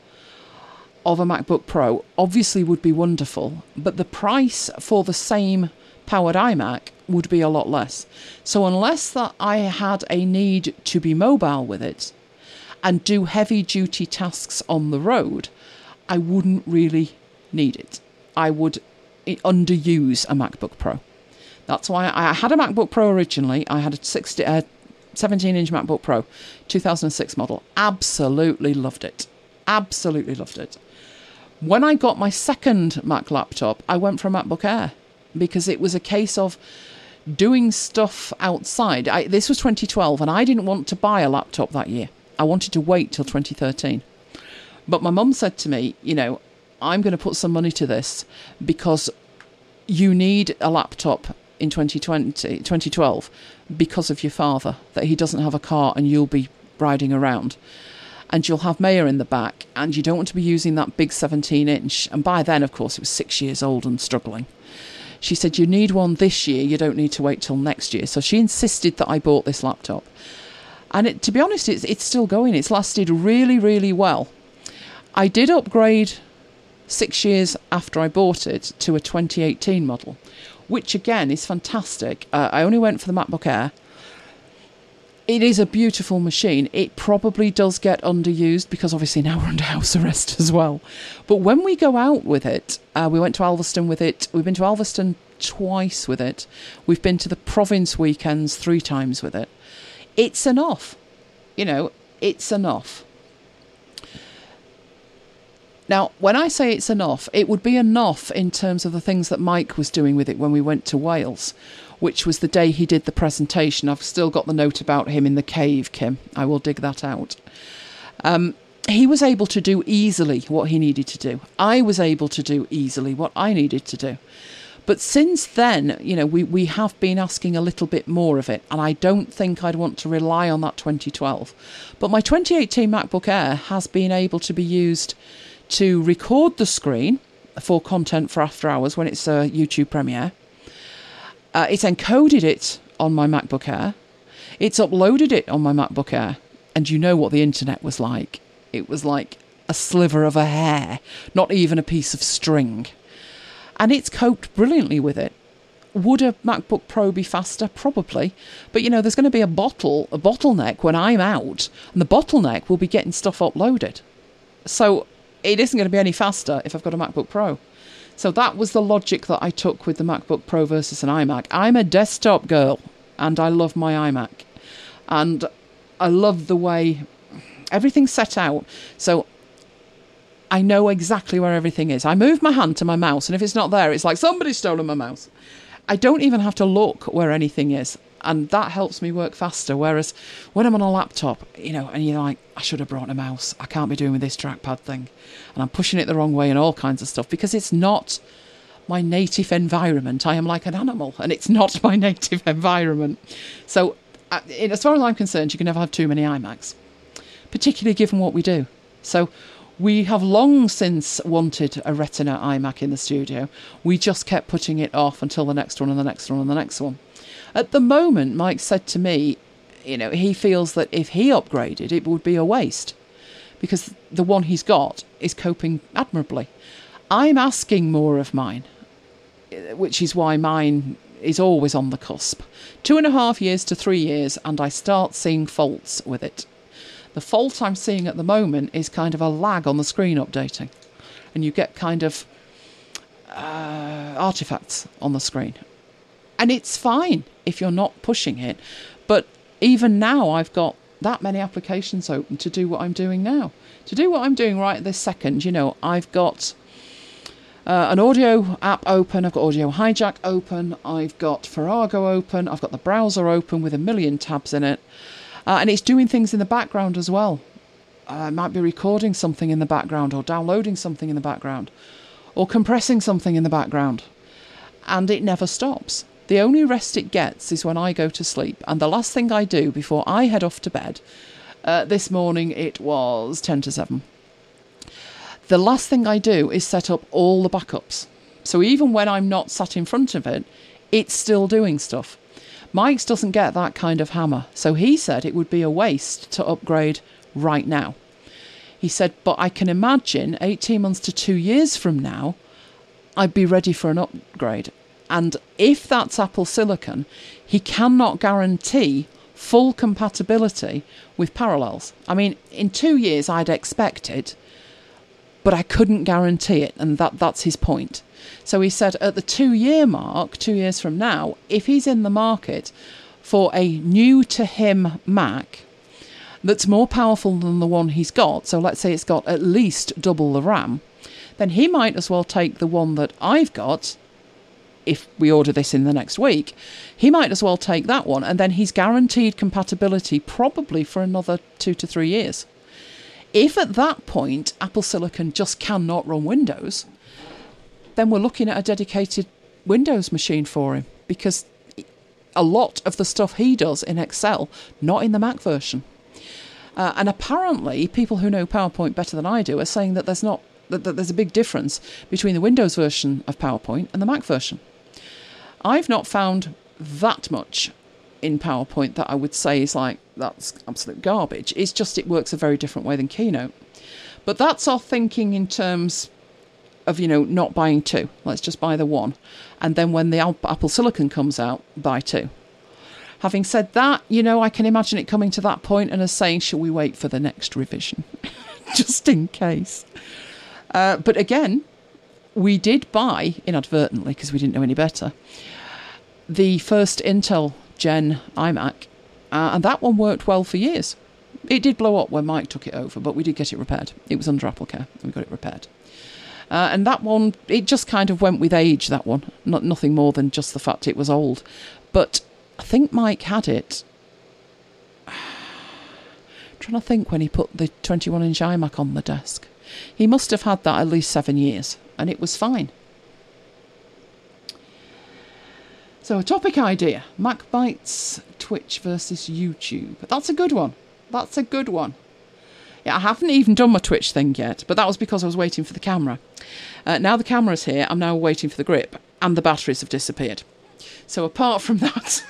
of a MacBook Pro obviously would be wonderful, but the price for the same powered iMac would be a lot less. So unless that I had a need to be mobile with it and do heavy duty tasks on the road, I wouldn't really need it. I would underuse a MacBook Pro. That's why I had a MacBook Pro originally. I had a sixty, uh, seventeen inch MacBook Pro, two thousand six model. Absolutely loved it. Absolutely loved it. When I got my second Mac laptop, I went for a MacBook Air because it was a case of doing stuff outside. I, this was twenty twelve and I didn't want to buy a laptop that year. I wanted to wait till twenty thirteen. But my mum said to me, you know, I'm going to put some money to this because you need a laptop in twenty twenty, twenty twelve because of your father, that he doesn't have a car and you'll be riding around. And you'll have Maya in the back, and you don't want to be using that big seventeen inch. And by then, of course, it was six years old and struggling. She said, you need one this year, you don't need to wait till next year. So she insisted that I bought this laptop. And it, to be honest, it's, it's still going. It's lasted really, really well. I did upgrade six years after I bought it to a twenty eighteen model, which again is fantastic. Uh, I only went for the MacBook Air. It is a beautiful machine. It probably does get underused because obviously now we're under house arrest as well. But when we go out with it, uh, we went to Alveston with it. We've been to Alveston twice with it. We've been to the province weekends three times with it. It's enough. You know, it's enough. Now, when I say it's enough, it would be enough in terms of the things that Mike was doing with it when we went to Wales, which was the day he did the presentation. I've still got the note about him in the cave, Kim. I will dig that out. Um, he was able to do easily what he needed to do. I was able to do easily what I needed to do. But since then, you know, we, we have been asking a little bit more of it, and I don't think I'd want to rely on that twenty twelve. But my twenty eighteen MacBook Air has been able to be used to record the screen for content for after hours when it's a YouTube premiere. Uh, it's encoded it on my MacBook Air. It's uploaded it on my MacBook Air. And you know what the internet was like. It was like a sliver of a hair, not even a piece of string. And it's coped brilliantly with it. Would a MacBook Pro be faster? Probably. But, you know, there's going to be a bottle, a bottleneck when I'm out, and the bottleneck will be getting stuff uploaded. So it isn't going to be any faster if I've got a MacBook Pro. So that was the logic that I took with the MacBook Pro versus an iMac. I'm a desktop girl, and I love my iMac. And I love the way everything's set out. So I know exactly where everything is. I move my hand to my mouse, and if it's not there, it's like somebody's stolen my mouse. I don't even have to look where anything is, and that helps me work faster. Whereas when I'm on a laptop, you know, and you're like, I should have brought a mouse. I can't be doing with this trackpad thing. And I'm pushing it the wrong way and all kinds of stuff because it's not my native environment. I am like an animal, and it's not my native environment. So uh, as far as I'm concerned, you can never have too many iMacs, particularly given what we do. So we have long since wanted a Retina iMac in the studio. We just kept putting it off until the next one and the next one and the next one. At the moment, Mike said to me, you know, he feels that if he upgraded, it would be a waste because the one he's got is coping admirably. I'm asking more of mine, which is why mine is always on the cusp. Two and a half years to three years, and I start seeing faults with it. The fault I'm seeing at the moment is kind of a lag on the screen updating. And you get kind of uh, artifacts on the screen. And it's fine if you're not pushing it. But even now I've got that many applications open to do what I'm doing now. To do what I'm doing right this second, you know, I've got uh, an audio app open, I've got Audio Hijack open, I've got Farrago open, I've got the browser open with a million tabs in it, uh, and it's doing things in the background as well. Uh, I might be recording something in the background, or downloading something in the background, or compressing something in the background, and it never stops. The only rest it gets is when I go to sleep, and the last thing I do before I head off to bed, uh, this morning it was ten to seven, the last thing I do is set up all the backups. So even when I'm not sat in front of it, it's still doing stuff. Mike's doesn't get that kind of hammer, so he said it would be a waste to upgrade right now. He said, but I can imagine eighteen months to two years from now, I'd be ready for an upgrade. And if that's Apple Silicon, he cannot guarantee full compatibility with Parallels. I mean, in two years I'd expect it, but I couldn't guarantee it, and that, that's his point. So he said at the two-year mark, two years from now, if he's in the market for a new-to-him Mac that's more powerful than the one he's got, so let's say it's got at least double the RAM, then he might as well take the one that I've got. If we order this in the next week, he might as well take that one, and then he's guaranteed compatibility probably for another two to three years. If at that point Apple Silicon just cannot run Windows, then we're looking at a dedicated Windows machine for him, because a lot of the stuff he does in Excel, not in the Mac version. Uh, and apparently people who know PowerPoint better than I do are saying that there's not that, that there's a big difference between the Windows version of PowerPoint and the Mac version. I've not found that much in PowerPoint that I would say is like, that's absolute garbage. It's just it works a very different way than Keynote. But that's our thinking in terms of, you know, not buying two. Let's just buy the one. And then when the Apple Silicon comes out, buy two. Having said that, you know, I can imagine it coming to that point and us saying, shall we wait for the next revision? Just in case. Uh, but again, we did buy, inadvertently, because we didn't know any better, the first Intel Gen iMac, uh, and that one worked well for years. It did blow up when Mike took it over, but we did get it repaired. It was under AppleCare, and we got it repaired. Uh, and that one, it just kind of went with age, that one. Not nothing more than just the fact it was old. But I think Mike had it. I'm trying to think when he put the twenty-one inch iMac on the desk. He must have had that at least seven years, and it was fine. So a topic idea, MacBytes, Twitch versus YouTube. That's a good one. That's a good one. Yeah, I haven't even done my Twitch thing yet, but that was because I was waiting for the camera. Uh, now the camera's here, I'm now waiting for the grip, and the batteries have disappeared. So apart from that,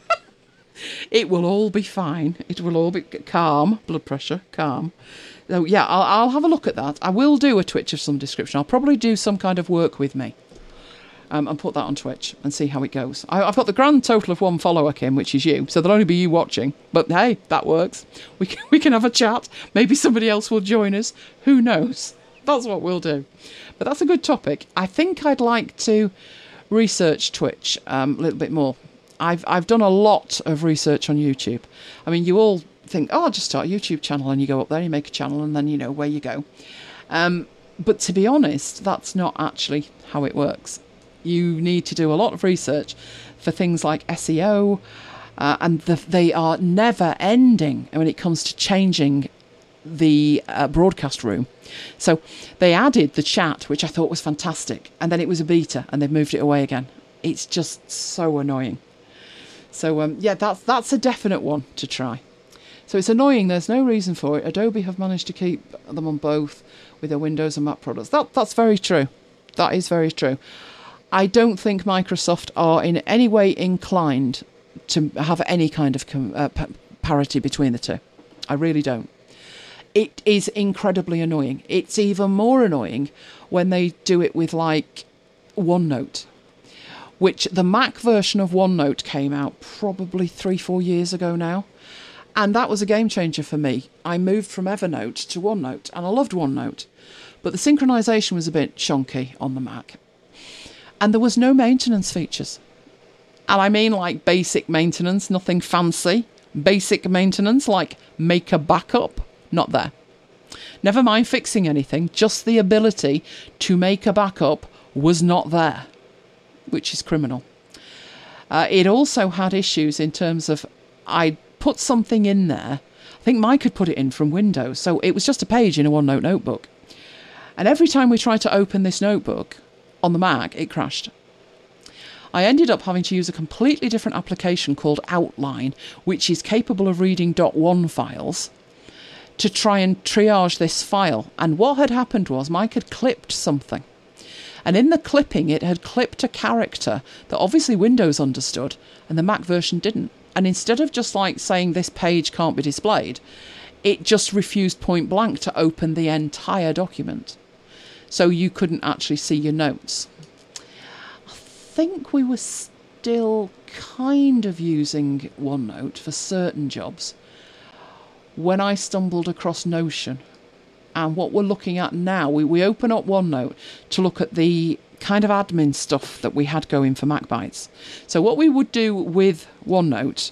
it will all be fine. It will all be calm, blood pressure, calm. So yeah, I'll, I'll have a look at that. I will do a Twitch of some description. I'll probably do some kind of work with me. Um, and put that on Twitch and see how it goes. I, I've got the grand total of one follower, Kim, which is you. So there'll only be you watching. But hey, that works. We can, we can have a chat. Maybe somebody else will join us. Who knows? That's what we'll do. But that's a good topic. I think I'd like to research Twitch um, a little bit more. I've I've done a lot of research on YouTube. I mean, you all think, oh, I'll just start a YouTube channel, and you go up there, you make a channel, and then you know where you go. Um, but to be honest, that's not actually how it works. You need to do a lot of research for things like S E O, uh, and the, they are never ending when it comes to changing the uh, broadcast room. So they added the chat, which I thought was fantastic, and then it was a beta, and they've moved it away again. It's just so annoying. So um, yeah, that's that's a definite one to try. So it's annoying. There's no reason for it. Adobe have managed to keep them on both with their Windows and Mac products. That that's very true. That is very true. I don't think Microsoft are in any way inclined to have any kind of com- uh, p- parity between the two. I really don't. It is incredibly annoying. It's even more annoying when they do it with, like, OneNote, which the Mac version of OneNote came out probably three, four years ago now. And that was a game changer for me. I moved from Evernote to OneNote, and I loved OneNote. But the synchronization was a bit chunky on the Mac. And there was no maintenance features. And I mean like basic maintenance, nothing fancy. Basic maintenance like make a backup, not there. Never mind fixing anything, just the ability to make a backup was not there, which is criminal. Uh, it also had issues in terms of I put something in there. I think Mike had put it in from Windows, so it was just a page in a OneNote notebook. And every time we tried to open this notebook on the Mac, it crashed. I ended up having to use a completely different application called Outline, which is capable of reading .one files, to try and triage this file. And what had happened was Mike had clipped something. And in the clipping, it had clipped a character that obviously Windows understood and the Mac version didn't. And instead of just like saying this page can't be displayed, it just refused point blank to open the entire document. So you couldn't actually see your notes. I think we were still kind of using OneNote for certain jobs when I stumbled across Notion. And what we're looking at now, we, we open up OneNote to look at the kind of admin stuff that we had going for MacBytes. So what we would do with OneNote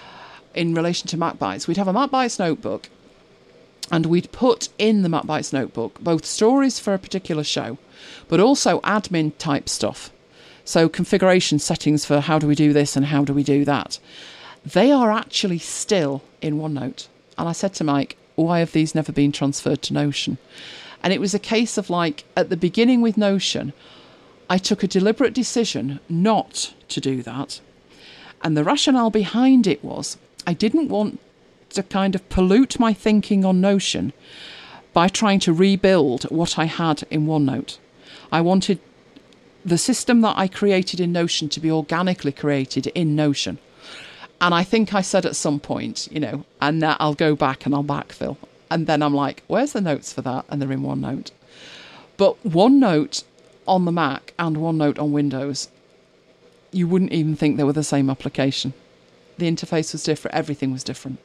in relation to MacBytes, we'd have a MacBytes notebook, and we'd put in the MacBytes notebook both stories for a particular show, but also admin type stuff. So configuration settings for how do we do this and how do we do that. They are actually still in OneNote. And I said to Mike, why have these never been transferred to Notion? And it was a case of like, at the beginning with Notion, I took a deliberate decision not to do that. And the rationale behind it was, I didn't want to kind of pollute my thinking on Notion by trying to rebuild what I had in OneNote. I wanted the system that I created in Notion to be organically created in Notion. And I think I said at some point, you know, and now I'll go back and I'll backfill. And then I'm like, where's the notes for that? And they're in OneNote. But OneNote on the Mac and OneNote on Windows, you wouldn't even think they were the same application. The interface was different. Everything was different.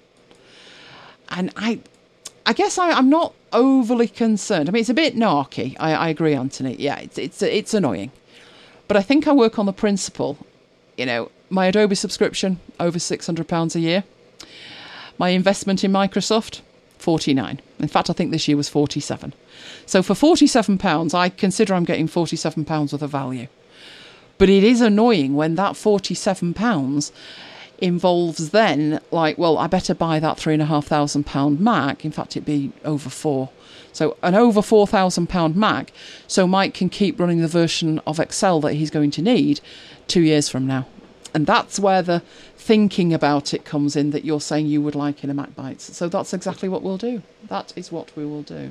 And I I guess I, I'm not overly concerned. I mean, it's a bit narky. I, I agree, Anthony. Yeah, it's, it's, it's annoying. But I think I work on the principle, you know, my Adobe subscription, over six hundred pounds a year. My investment in Microsoft, forty-nine. In fact, I think this year was forty-seven. So for forty-seven pounds, I consider I'm getting forty-seven pounds worth of value. But it is annoying when that forty-seven pounds involves then, like, well, I better buy that three thousand five hundred pound Mac. In fact, it'd be over four. So an over four thousand pound Mac, so Mike can keep running the version of Excel that he's going to need two years from now. And that's where the thinking about it comes in that you're saying you would like in a MacBytes. So that's exactly what we'll do. That is what we will do.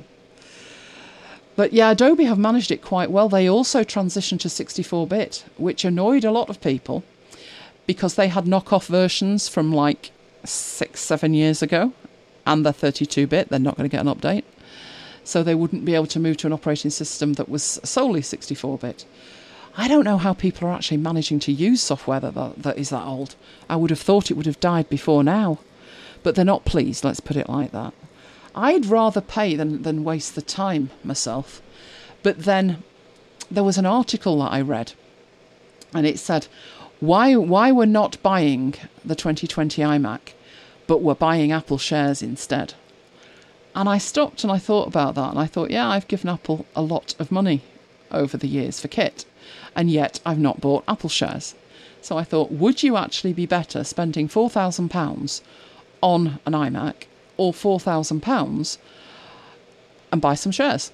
But yeah, Adobe have managed it quite well. They also transitioned to sixty-four bit, which annoyed a lot of people because they had knockoff versions from like six, seven years ago, and they're thirty-two bit. They're not going to get an update. So they wouldn't be able to move to an operating system that was solely sixty-four bit. I don't know how people are actually managing to use software that, that that is that old. I would have thought it would have died before now. But they're not pleased, let's put it like that. I'd rather pay than, than waste the time myself. But then there was an article that I read, and it said, why, why we're not buying the twenty twenty iMac, but we're buying Apple shares instead. And I stopped and I thought about that, and I thought, yeah, I've given Apple a lot of money over the years for kit. And yet I've not bought Apple shares. So I thought, would you actually be better spending four thousand pounds on an iMac or four thousand pounds and buy some shares?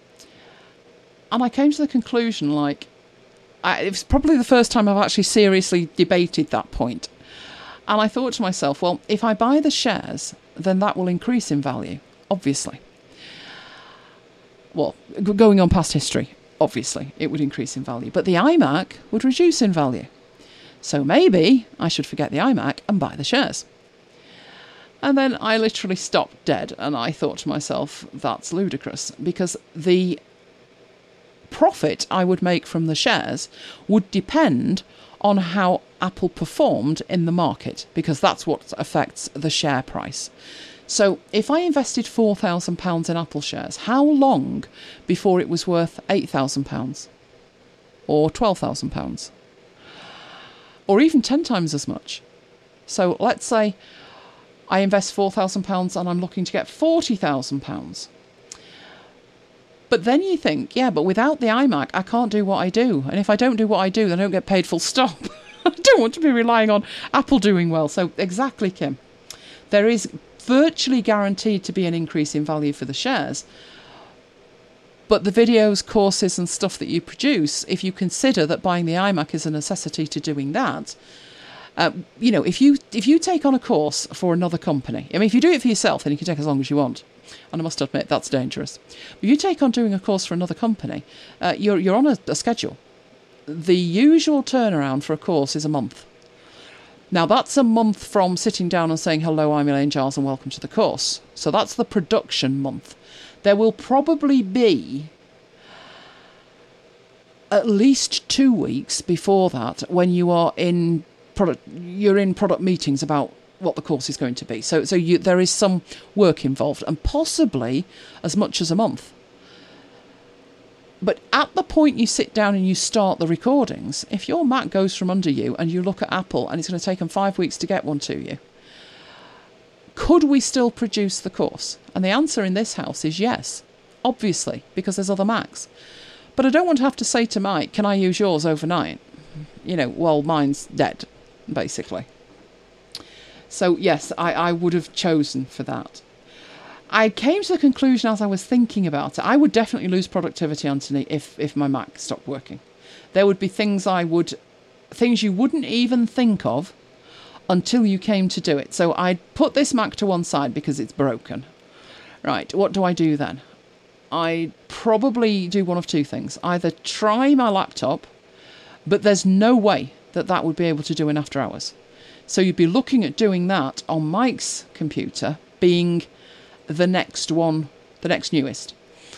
And I came to the conclusion, like, I, it was probably the first time I've actually seriously debated that point. And I thought to myself, well, if I buy the shares, then that will increase in value, obviously. Well, going on past history. Obviously, it would increase in value, but the iMac would reduce in value. So maybe I should forget the iMac and buy the shares. And then I literally stopped dead, and I thought to myself, that's ludicrous, because the profit I would make from the shares would depend on how Apple performed in the market, because that's what affects the share price. So if I invested four thousand pounds in Apple shares, how long before it was worth eight thousand pounds? Or twelve thousand pounds? Or even ten times as much? So let's say I invest four thousand pounds and I'm looking to get forty thousand pounds. But then you think, yeah, but without the iMac, I can't do what I do. And if I don't do what I do, then I don't get paid full stop. I don't want to be relying on Apple doing well. So exactly, Kim. There is virtually guaranteed to be an increase in value for the shares. But the videos, courses and stuff that you produce, if you consider that buying the iMac is a necessity to doing that, uh, you know, if you if you take on a course for another company, I mean, if you do it for yourself, then you can take as long as you want. And I must admit, that's dangerous. If you take on doing a course for another company, uh, you're, you're on a, a schedule. The usual turnaround for a course is a month. Now, that's a month from sitting down and saying, hello, I'm Elaine Giles and welcome to the course. So that's the production month. There will probably be at least two weeks before that when you are in product, you're in product meetings about what the course is going to be. So, so you, there is some work involved, and possibly as much as a month. But at the point you sit down and you start the recordings, if your Mac goes from under you and you look at Apple and it's going to take them five weeks to get one to you, could we still produce the course? And the answer in this house is yes, obviously, because there's other Macs. But I don't want to have to say to Mike, can I use yours overnight? You know, well, mine's dead, basically. So, yes, I, I would have chosen for that. I came to the conclusion as I was thinking about it, I would definitely lose productivity, Anthony, if, if my Mac stopped working. There would be things I would, things you wouldn't even think of until you came to do it. So I'd put this Mac to one side because it's broken. Right, what do I do then? I'd probably do one of two things. Either try my laptop, but there's no way that that would be able to do in after hours. So you'd be looking at doing that on Mike's computer, being the next one, the next newest.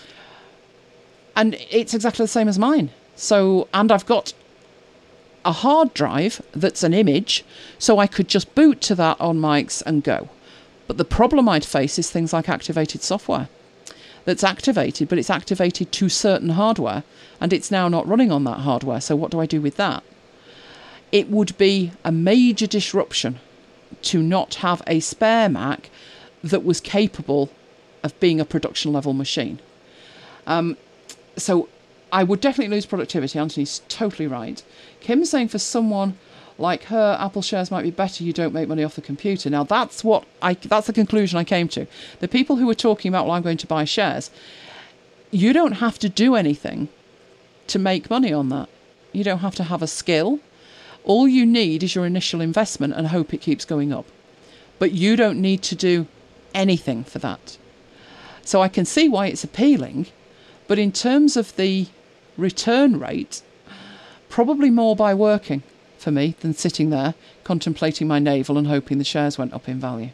And it's exactly the same as mine. So, and I've got a hard drive that's an image, so I could just boot to that on Mike's and go. But the problem I'd face is things like activated software. That's activated, but it's activated to certain hardware, and it's now not running on that hardware. So what do I do with that? It would be a major disruption to not have a spare Mac that was capable of being a production level machine. Um, so I would definitely lose productivity. Anthony's totally right. Kim's saying for someone like her, Apple shares might be better. You don't make money off the computer. Now that's what I, that's the conclusion I came to. The people who were talking about, well, I'm going to buy shares, you don't have to do anything to make money on that. You don't have to have a skill. All you need is your initial investment and hope it keeps going up. But you don't need to do anything for that. So I can see why it's appealing, but in terms of the return rate, probably more by working for me than sitting there contemplating my navel and hoping the shares went up in value.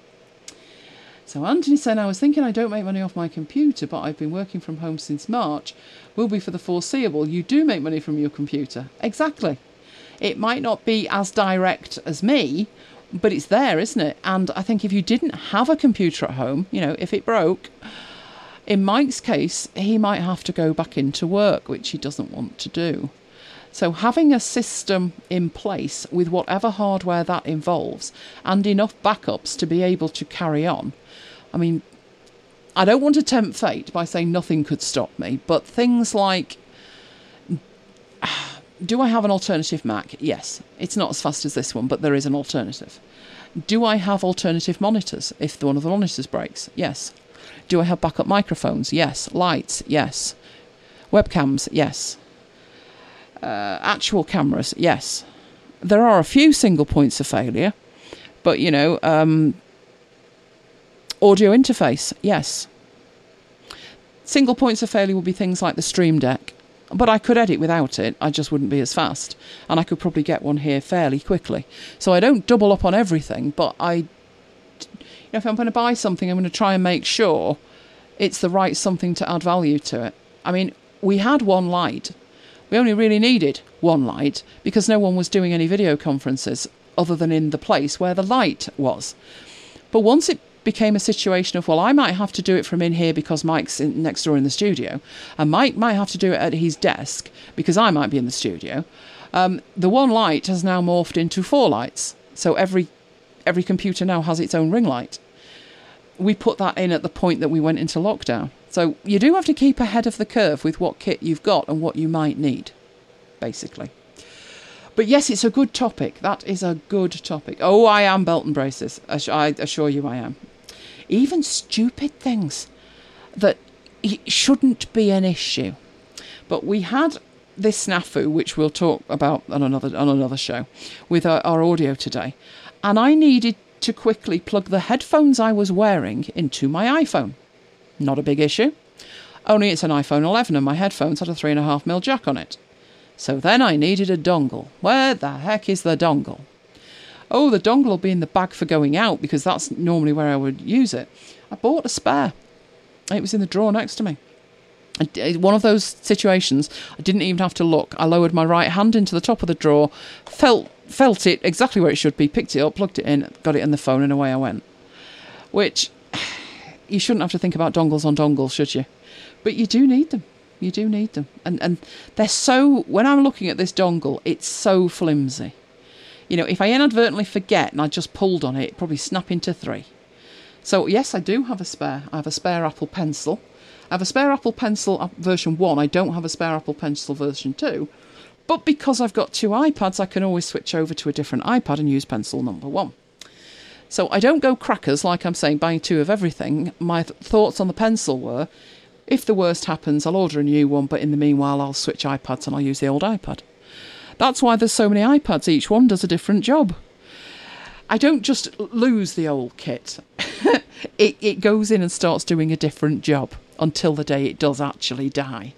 So Anthony said, I was thinking I don't make money off my computer, but I've been working from home since March. Will be for the foreseeable. You do make money from your computer. Exactly. It might not be as direct as me, but it's there, isn't it? And I think if you didn't have a computer at home, you know, if it broke, in Mike's case, he might have to go back into work, which he doesn't want to do. So having a system in place with whatever hardware that involves and enough backups to be able to carry on. I mean, I don't want to tempt fate by saying nothing could stop me, but things like, do I have an alternative Mac? Yes. It's not as fast as this one, but there is an alternative. Do I have alternative monitors if one of the monitors breaks? Yes. Do I have backup microphones? Yes. Lights? Yes. Webcams? Yes. Uh, actual cameras? Yes. There are a few single points of failure, but, you know, um, audio interface? Yes. Single points of failure will be things like the Stream Deck. But I could edit without it, I just wouldn't be as fast. And I could probably get one here fairly quickly. So I don't double up on everything, but I, you know, if I'm going to buy something, I'm going to try and make sure it's the right something to add value to it. I mean, we had one light. We only really needed one light because no one was doing any video conferences other than in the place where the light was. But once it became a situation of, well, I might have to do it from in here because Mike's in, next door in the studio, and Mike might have to do it at his desk because I might be in the studio. Um, the one light has now morphed into four lights. So every every computer now has its own ring light. we put that in at the point that we went into lockdown. So you do have to keep ahead of the curve with what kit you've got and what you might need, basically. But yes, it's a good topic. That is a good topic. Oh, I am belt and braces. I assure you I am. Even stupid things that shouldn't be an issue. But we had this snafu, which we'll talk about on another on another show, with our, our audio today. And I needed to quickly plug the headphones I was wearing into my iPhone. Not a big issue. Only it's an iPhone eleven and my headphones had a three and a half mil jack on it. So then I needed a dongle. Where the heck is the dongle? Oh, the dongle will be in the bag for going out because that's normally where I would use it. I bought a spare. It was in the drawer next to me. One of those situations, I didn't even have to look. I lowered my right hand into the top of the drawer, felt felt it exactly where it should be, picked it up, plugged it in, got it in the phone, and away I went. Which, you shouldn't have to think about dongles on dongles, should you? But you do need them. You do need them. And and they're so, when I'm looking at this dongle, it's so flimsy. You know, if I inadvertently forget and I just pulled on it, it'd probably snap into three. So, yes, I do have a spare. I have a spare Apple Pencil. I have a spare Apple Pencil version one. I don't have a spare Apple Pencil version two. But because I've got two iPads, I can always switch over to a different iPad and use pencil number one. So I don't go crackers, like I'm saying, buying two of everything. My th- thoughts on the pencil were, if the worst happens, I'll order a new one, but in the meanwhile, I'll switch iPads and I'll use the old iPad. That's why there's so many iPads. Each one does a different job. I don't just lose the old kit. it, it goes in and starts doing a different job until the day it does actually die.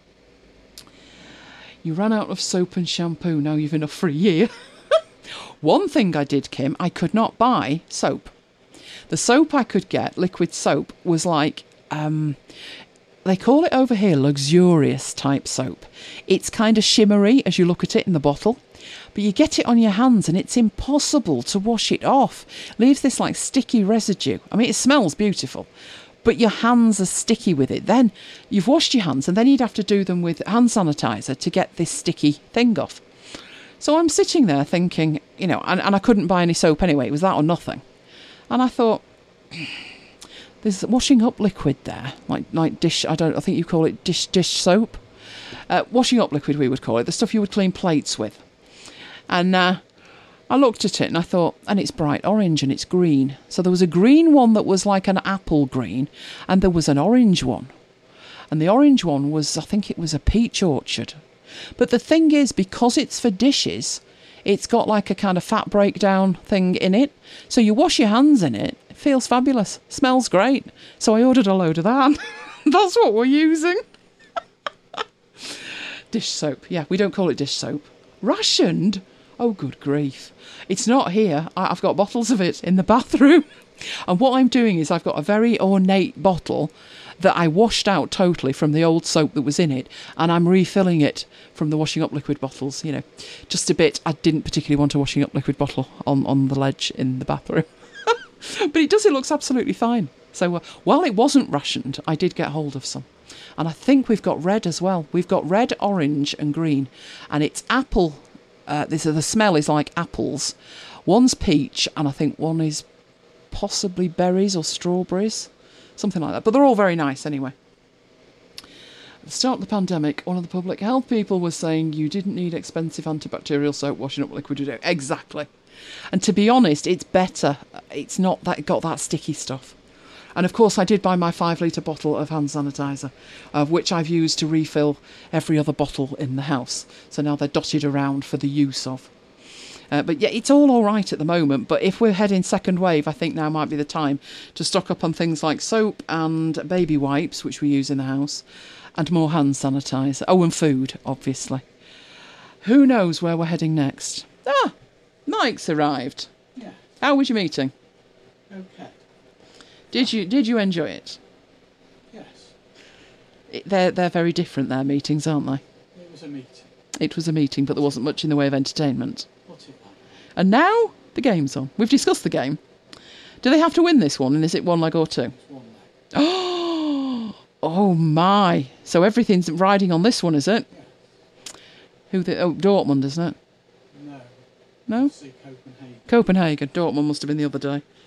You ran out of soap and shampoo, now you've enough for a year. One thing I did, Kim, I could not buy soap. The soap I could get, liquid soap, was like, um, they call it over here luxurious type soap. It's kind of shimmery as you look at it in the bottle, but you get it on your hands and it's impossible to wash it off. Leaves this like sticky residue. I mean, it smells beautiful, but your hands are sticky with it. Then you've washed your hands and then you'd have to do them with hand sanitizer to get this sticky thing off. So I'm sitting there thinking, you know, and, and I couldn't buy any soap anyway. It was that or nothing. And I thought, there's washing up liquid there, like like dish, I don't, I think you call it dish dish soap. Uh, washing up liquid, we would call it, the stuff you would clean plates with. And uh, I looked at it and I thought, and it's bright orange and it's green. So there was a green one that was like an apple green, and there was an orange one. And the orange one was, I think it was a peach orchard. But the thing is, because it's for dishes, it's got like a kind of fat breakdown thing in it. So you wash your hands in it, it feels fabulous, smells great. So I ordered a load of that. That's what we're using. Dish soap. Yeah, we don't call it dish soap. Rationed? Oh, good grief. It's not here. I've got bottles of it in the bathroom. And what I'm doing is I've got a very ornate bottle that I washed out totally from the old soap that was in it, and I'm refilling it from the washing up liquid bottles, you know, just a bit. I didn't particularly want a washing up liquid bottle on, on the ledge in the bathroom. But it does, it looks absolutely fine. So uh, while it wasn't rationed, I did get hold of some. And I think we've got red as well. We've got red, orange and green. And it's apple. Uh, this, the smell is like apples. One's peach and I think one is possibly berries or strawberries. Something like that. But they're all very nice anyway. At the start of the pandemic, one of the public health people was saying you didn't need expensive antibacterial soap washing up liquid. Exactly. And to be honest, it's better. It's not that got that sticky stuff. And of course, I did buy my five litre bottle of hand sanitizer, of which I've used to refill every other bottle in the house. So now they're dotted around for the use of. Uh, but yeah, it's all all right at the moment. But if we're heading second wave, I think now might be the time to stock up on things like soap and baby wipes, which we use in the house, and more hand sanitizer. Oh, and food, obviously. Who knows where we're heading next? Ah, Mike's arrived. Yeah. How was your meeting? Okay. Did you did you enjoy it? Yes. It, they're they're very different. Their meetings, aren't they? It was a meeting. It was a meeting, but there wasn't much in the way of entertainment. What's it like? And now the game's on. We've discussed the game. Do they have to win this one? And is it one leg or two? It's one leg. Oh, oh my! So everything's riding on this one, is it? Yeah. Who? The, oh, Dortmund, isn't it? No. No. See Copenhagen. Copenhagen. Dortmund must have been the other day.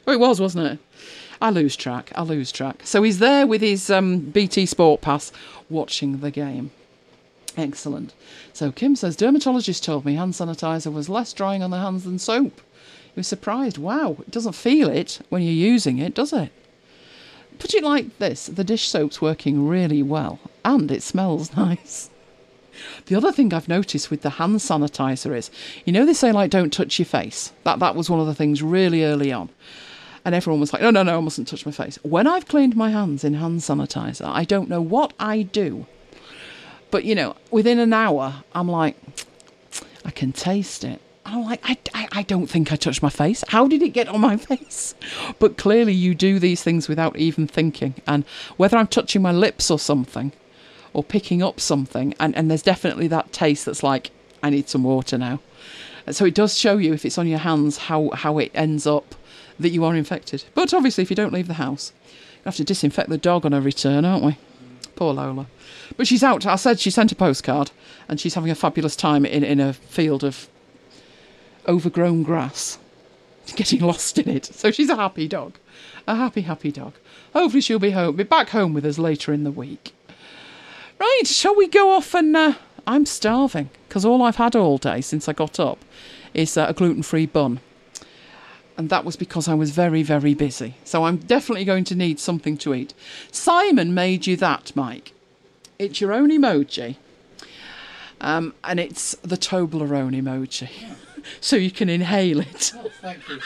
Oh, it was, wasn't it? I lose track. I lose track. So he's there with his um, B T Sport Pass watching the game. Excellent. So Kim says, dermatologist told me hand sanitizer was less drying on the hands than soap. He was surprised. Wow, it doesn't feel it when you're using it, does it? Put it like this. The dish soap's working really well and it smells nice. The other thing I've noticed with the hand sanitizer is, you know, they say, like, don't touch your face. That that was one of the things really early on. And everyone was like, no, no, no, I mustn't touch my face. When I've cleaned my hands in hand sanitizer, I don't know what I do. But, you know, within an hour, I'm like, I can taste it. I'm like, I, I, I don't think I touched my face. How did it get on my face? But clearly you do these things without even thinking. And whether I'm touching my lips or something, or picking up something, and, and there's definitely that taste that's like, I need some water now. So it does show you, if it's on your hands, how, how it ends up that you are infected. But obviously, if you don't leave the house, you have to disinfect the dog on her return, aren't we? Poor Lola. But she's out. I said she sent a postcard, and she's having a fabulous time in, in a field of overgrown grass, getting lost in it. So she's a happy dog. A happy, happy dog. Hopefully she'll be home, be back home with us later in the week. Right, shall we go off and... Uh, I'm starving, because all I've had all day since I got up is uh, a gluten-free bun. And that was because I was very, very busy. So I'm definitely going to need something to eat. Simon made you that, Mike. It's your own emoji. Um, and it's the Toblerone emoji. Yeah. So you can inhale it. Oh, thank you.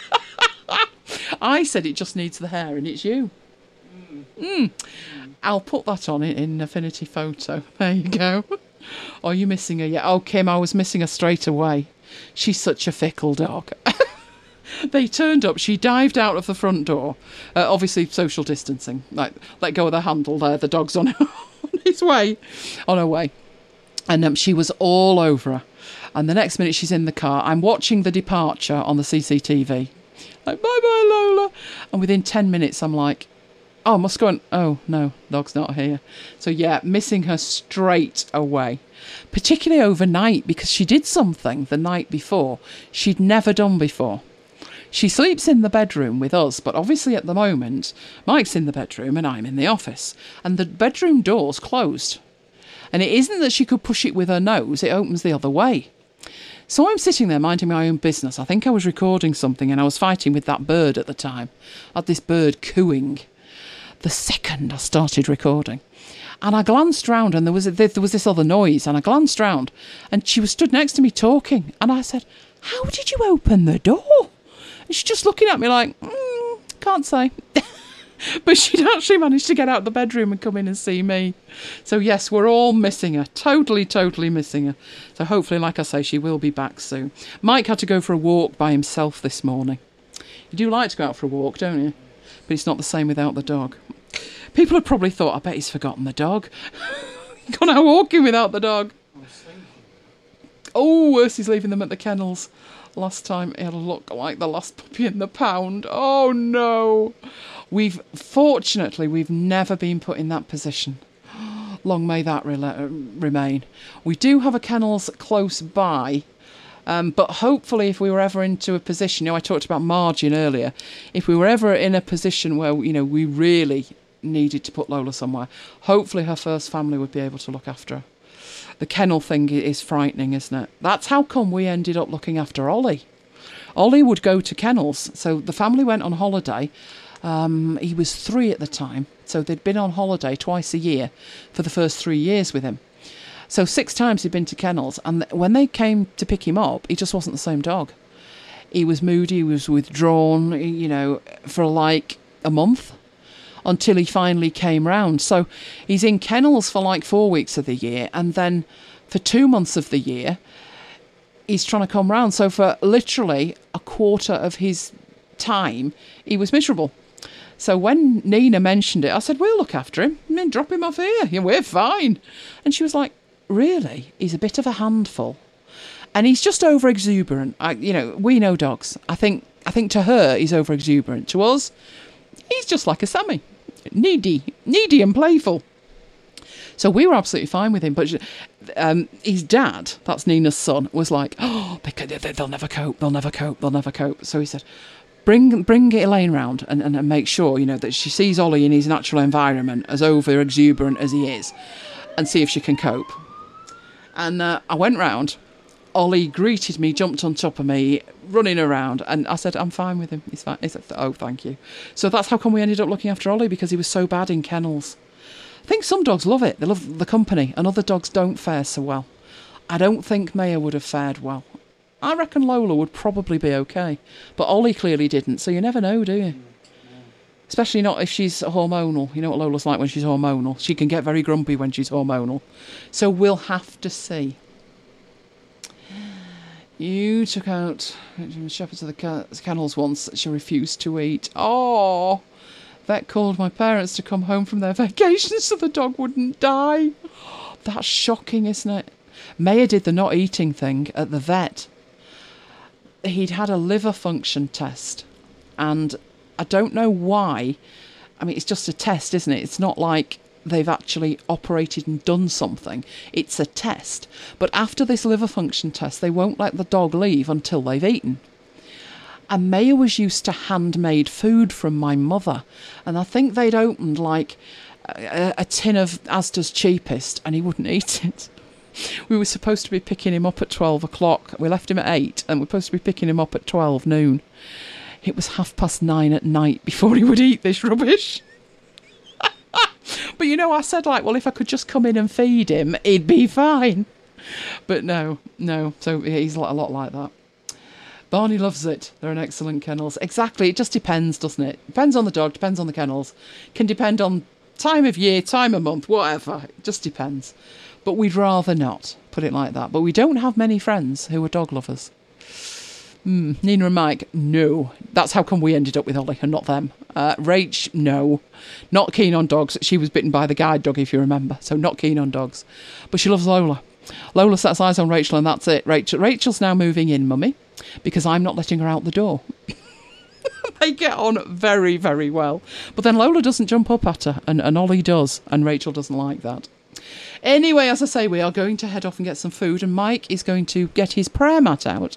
I said it just needs the hair, and it's you. Mm. Mm. I'll put that on it in Affinity Photo. There you go. Are you missing her yet? Oh, Kim, I was missing her straight away. She's such a fickle dog. They turned up. She dived out of the front door. Uh, obviously, social distancing. Like, let go of the handle there. The dog's on, on his way, on her way. And um, she was all over her. And the next minute she's in the car. I'm watching the departure on the C C T V. Like, bye-bye, Lola. And within ten minutes, I'm like, oh, I must go and... Oh, no, dog's not here. So, yeah, missing her straight away. Particularly overnight, because she did something the night before she'd never done before. She sleeps in the bedroom with us, but obviously at the moment, Mike's in the bedroom and I'm in the office. And the bedroom door's closed. And it isn't that she could push it with her nose, it opens the other way. So I'm sitting there minding my own business. I think I was recording something and I was fighting with that bird at the time. I had this bird cooing. The second I started recording. And I glanced round and there was, a, there was this other noise. And I glanced round and she was stood next to me talking. And I said, how did you open the door? And she's just looking at me like, mm, can't say. But she'd actually managed to get out the bedroom and come in and see me. So yes, we're all missing her. Totally, totally missing her. So hopefully, like I say, she will be back soon. Mike had to go for a walk by himself this morning. You do like to go out for a walk, don't you? But it's not the same without the dog. People have probably thought, I bet he's forgotten the dog. Gone out walking without the dog. Oh, worse, he's leaving them at the kennels. Last time he had a look like the last puppy in the pound. Oh no. We've, fortunately, we've never been put in that position. Long may that re- remain. We do have a kennels close by, um, but hopefully if we were ever into a position, you know, I talked about margin earlier, if we were ever in a position where, you know, we really needed to put Lola somewhere, hopefully her first family would be able to look after her. The kennel thing is frightening, isn't it? That's how come we ended up looking after Ollie. Ollie would go to kennels, so the family went on holiday. Um, he was three at the time, so they'd been on holiday twice a year for the first three years with him. So six times he'd been to kennels, and when they came to pick him up, he just wasn't the same dog. He was moody, he was withdrawn, you know, for like a month until he finally came round. So he's in kennels for like four weeks of the year, and then for two months of the year, he's trying to come round. So for literally a quarter of his time, he was miserable. So when Nina mentioned it, I said, we'll look after him and then drop him off here. Yeah, we're fine. And she was like, really? He's a bit of a handful. And he's just over exuberant. I, you know, we know dogs. I think I think to her, he's over exuberant. To us, he's just like a Sammy. Needy, needy and playful. So we were absolutely fine with him. But um, his dad, that's Nina's son, was like, oh, they, they, they'll never cope, they'll never cope, they'll never cope. So he said, Bring bring Elaine round and, and, and make sure, you know, that she sees Ollie in his natural environment, as over exuberant as he is, and see if she can cope. And uh, I went round. Ollie greeted me, jumped on top of me, running around, and I said, I'm fine with him. He's fine. He said, oh, thank you. So that's how come we ended up looking after Ollie, because he was so bad in kennels. I think some dogs love it. They love the company, and other dogs don't fare so well. I don't think Maya would have fared well. I reckon Lola would probably be okay, but Ollie clearly didn't, so you never know, do you? Especially not if she's hormonal. You know what Lola's like when she's hormonal. She can get very grumpy when she's hormonal. So we'll have to see. You took out Shepherd to the kennels once. She refused to eat. Oh, vet called my parents to come home from their vacation so the dog wouldn't die. That's shocking, isn't it? Maya did the not eating thing at the vet. He'd had a liver function test, and I don't know why. I mean, it's just a test, isn't it? It's not like they've actually operated and done something. It's a test. But after this liver function test, they won't let the dog leave until they've eaten. And Maya was used to handmade food from my mother, and I think they'd opened like a, a tin of Asda's cheapest, and he wouldn't eat it. We were supposed to be picking him up at twelve o'clock. We left him at eight, and we're supposed to be picking him up at twelve noon. It was half past nine at night before he would eat this rubbish. But, you know, I said, like, well, if I could just come in and feed him, he'd be fine. But no, no. So he's a lot like that. Barney loves it. They're an excellent kennels. Exactly. It just depends, doesn't it? Depends on the dog, depends on the kennels. Can depend on time of year, time of month, whatever. It just depends. But we'd rather not, put it like that. But we don't have many friends who are dog lovers. Mm, Nina and Mike, no. That's how come we ended up with Ollie and not them. Uh, Rach, no. Not keen on dogs. She was bitten by the guide dog, if you remember. So not keen on dogs. But she loves Lola. Lola sets eyes on Rachel, and that's it. Rachel, Rachel's now moving in, Mummy, because I'm not letting her out the door. They get on very, very well. But then Lola doesn't jump up at her, and, and Ollie does, and Rachel doesn't like that. Anyway, as I say, we are going to head off and get some food, and Mike is going to get his prayer mat out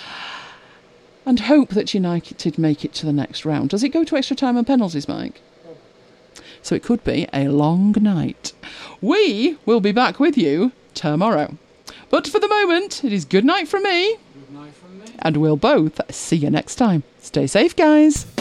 and hope that United make it to the next round. Does it go to extra time and penalties, Mike? So it could be a long night. We will be back with you tomorrow. But for the moment, it is good night from me. Good night from me. And we'll both see you next time. Stay safe, guys.